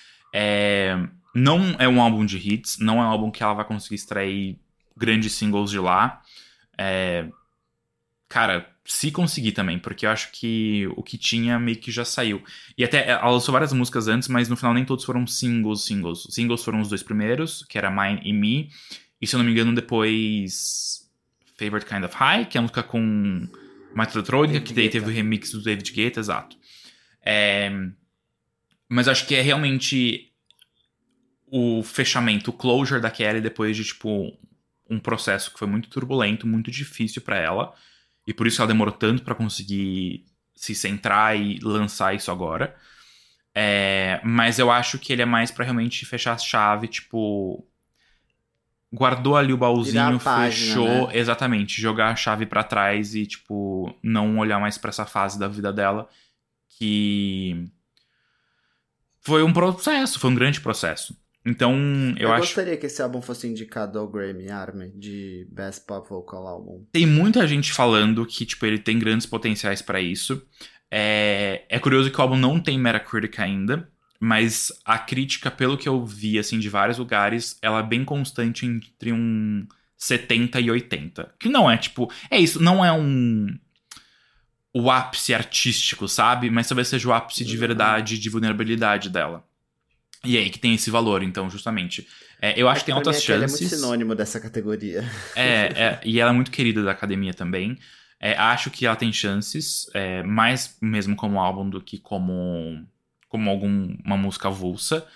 Não é um álbum de hits, não é um álbum que ela vai conseguir extrair grandes singles de lá. Cara, se conseguir também, porque eu acho que o que tinha meio que já saiu. E até, ela lançou várias músicas antes, mas no final nem todos foram singles. Os singles foram os 2 primeiros, que era Mine e Me. E se eu não me engano, depois Favorite Kind of High, que é a música com Michael Electronica, que daí teve o remix do David Guetta, exato. Mas acho que é realmente o fechamento, o closure da Kelly depois de, tipo, um processo que foi muito turbulento, muito difícil pra ela. E por isso ela demorou tanto pra conseguir se centrar e lançar isso agora. Mas eu acho que ele é mais pra realmente fechar a chave, tipo... Guardou ali o baúzinho, página, fechou, né? exatamente, jogar a chave pra trás e, tipo, não olhar mais pra essa fase da vida dela, que foi um processo, foi um grande processo. Então, eu acho... gostaria que esse álbum fosse indicado ao Grammy, Armin, de Best Pop Vocal Album. Tem muita gente falando que, tipo, ele tem grandes potenciais pra isso. É curioso que o álbum não tem Metacritic ainda, mas a crítica, pelo que eu vi, assim, de vários lugares, ela é bem constante entre um 70 e 80. Que não é, tipo... É isso, não é o ápice artístico, sabe? Mas talvez seja o ápice de verdade, de vulnerabilidade dela. E aí que tem esse valor, então, justamente. Eu acho que tem altas chances. Ela é muito sinônimo dessa categoria. E ela é muito querida da academia também. Acho que ela tem chances, mais mesmo como álbum do que como alguma música avulsa.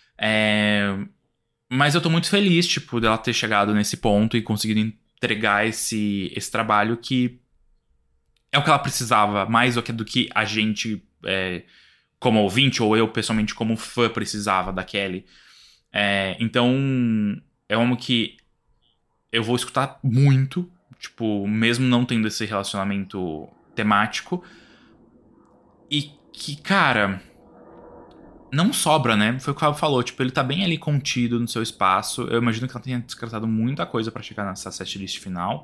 Mas eu tô muito feliz, tipo, dela ter chegado nesse ponto e conseguido entregar esse trabalho que é o que ela precisava, mais do que a gente, como ouvinte, ou eu, pessoalmente, como fã, precisava da Kelly. Então, é um que eu vou escutar muito, tipo, mesmo não tendo esse relacionamento temático. E que, cara... Não sobra, né? Foi o que o Fábio falou. Tipo, ele tá bem ali contido no seu espaço. Eu imagino que ela tenha descartado muita coisa pra chegar nessa setlist final.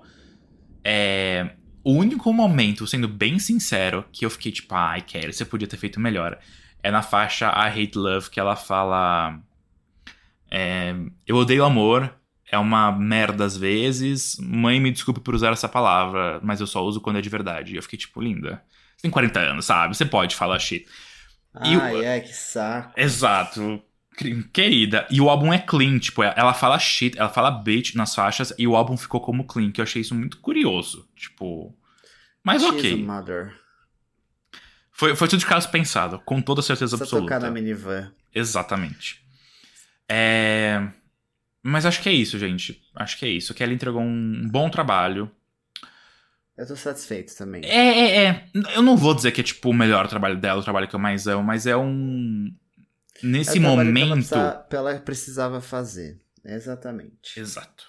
O único momento, sendo bem sincero, que eu fiquei tipo, ai, Kelly, você podia ter feito melhor. É na faixa I Hate Love, que ela fala... eu odeio amor, é uma merda às vezes. Mãe, me desculpe por usar essa palavra, mas eu só uso quando é de verdade. E eu fiquei tipo, linda. Você tem 40 anos, sabe? Você pode falar shit. Que saco. Exato. Querida. E o álbum é clean, tipo, ela fala shit, ela fala bitch nas faixas e o álbum ficou como clean, que eu achei isso muito curioso. Tipo. Mas She's ok. a mother. Foi tudo de caso pensado, com toda certeza Só absoluta. tocar na minivan. Exatamente. Mas acho que é isso, gente. Acho que é isso. Que ela entregou um bom trabalho. Eu tô satisfeito também. Eu não vou dizer que é, tipo, o melhor trabalho dela, o trabalho que eu mais amo, mas é um... Nesse momento... Que ela precisava fazer. Exatamente. Exato.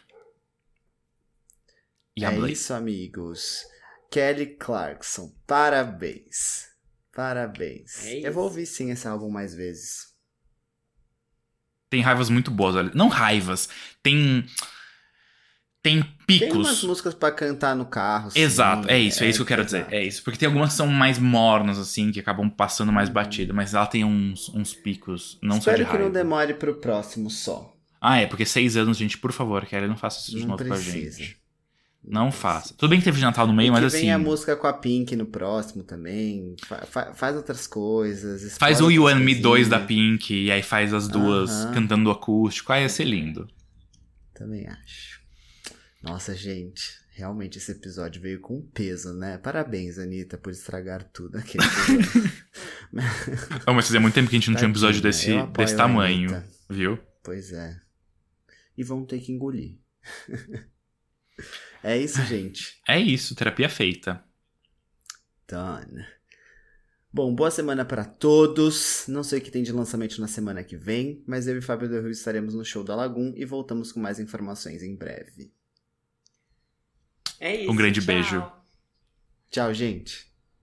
E a Blaze. Isso, amigos. Kelly Clarkson. Parabéns. Parabéns. Eu vou ouvir, sim, esse álbum mais vezes. Tem raivas muito boas, olha. Não raivas. Tem picos. Tem umas músicas pra cantar no carro. Exato, sim, é isso que eu quero dizer. É isso. Porque tem algumas que são mais mornas, assim, que acabam passando mais batido. Mas ela tem uns picos, não só de raiva. Espero que não demore pro próximo só. Porque 6 anos, gente, por favor, Kelly, não faça isso de novo pra gente. Não faça. Tudo bem que teve de Natal no meio, mas assim... vem a música com a Pink no próximo também. Faz outras coisas. Faz o You and Me 2 da Pink, e aí faz as duas cantando acústico. Ia ser lindo. Também acho. Nossa, gente. Realmente esse episódio veio com peso, né? Parabéns, Anitta, por estragar tudo aqui. Mas fazia muito tempo que a gente não tinha um episódio desse tamanho, viu? Pois é. E vamos ter que engolir. É isso, gente. É isso, terapia feita. Done. Bom, boa semana pra todos. Não sei o que tem de lançamento na semana que vem, mas eu e Fábio Del Rio estaremos no show da Lagoon e voltamos com mais informações em breve. É isso. Um grande tchau. beijo. Tchau, gente.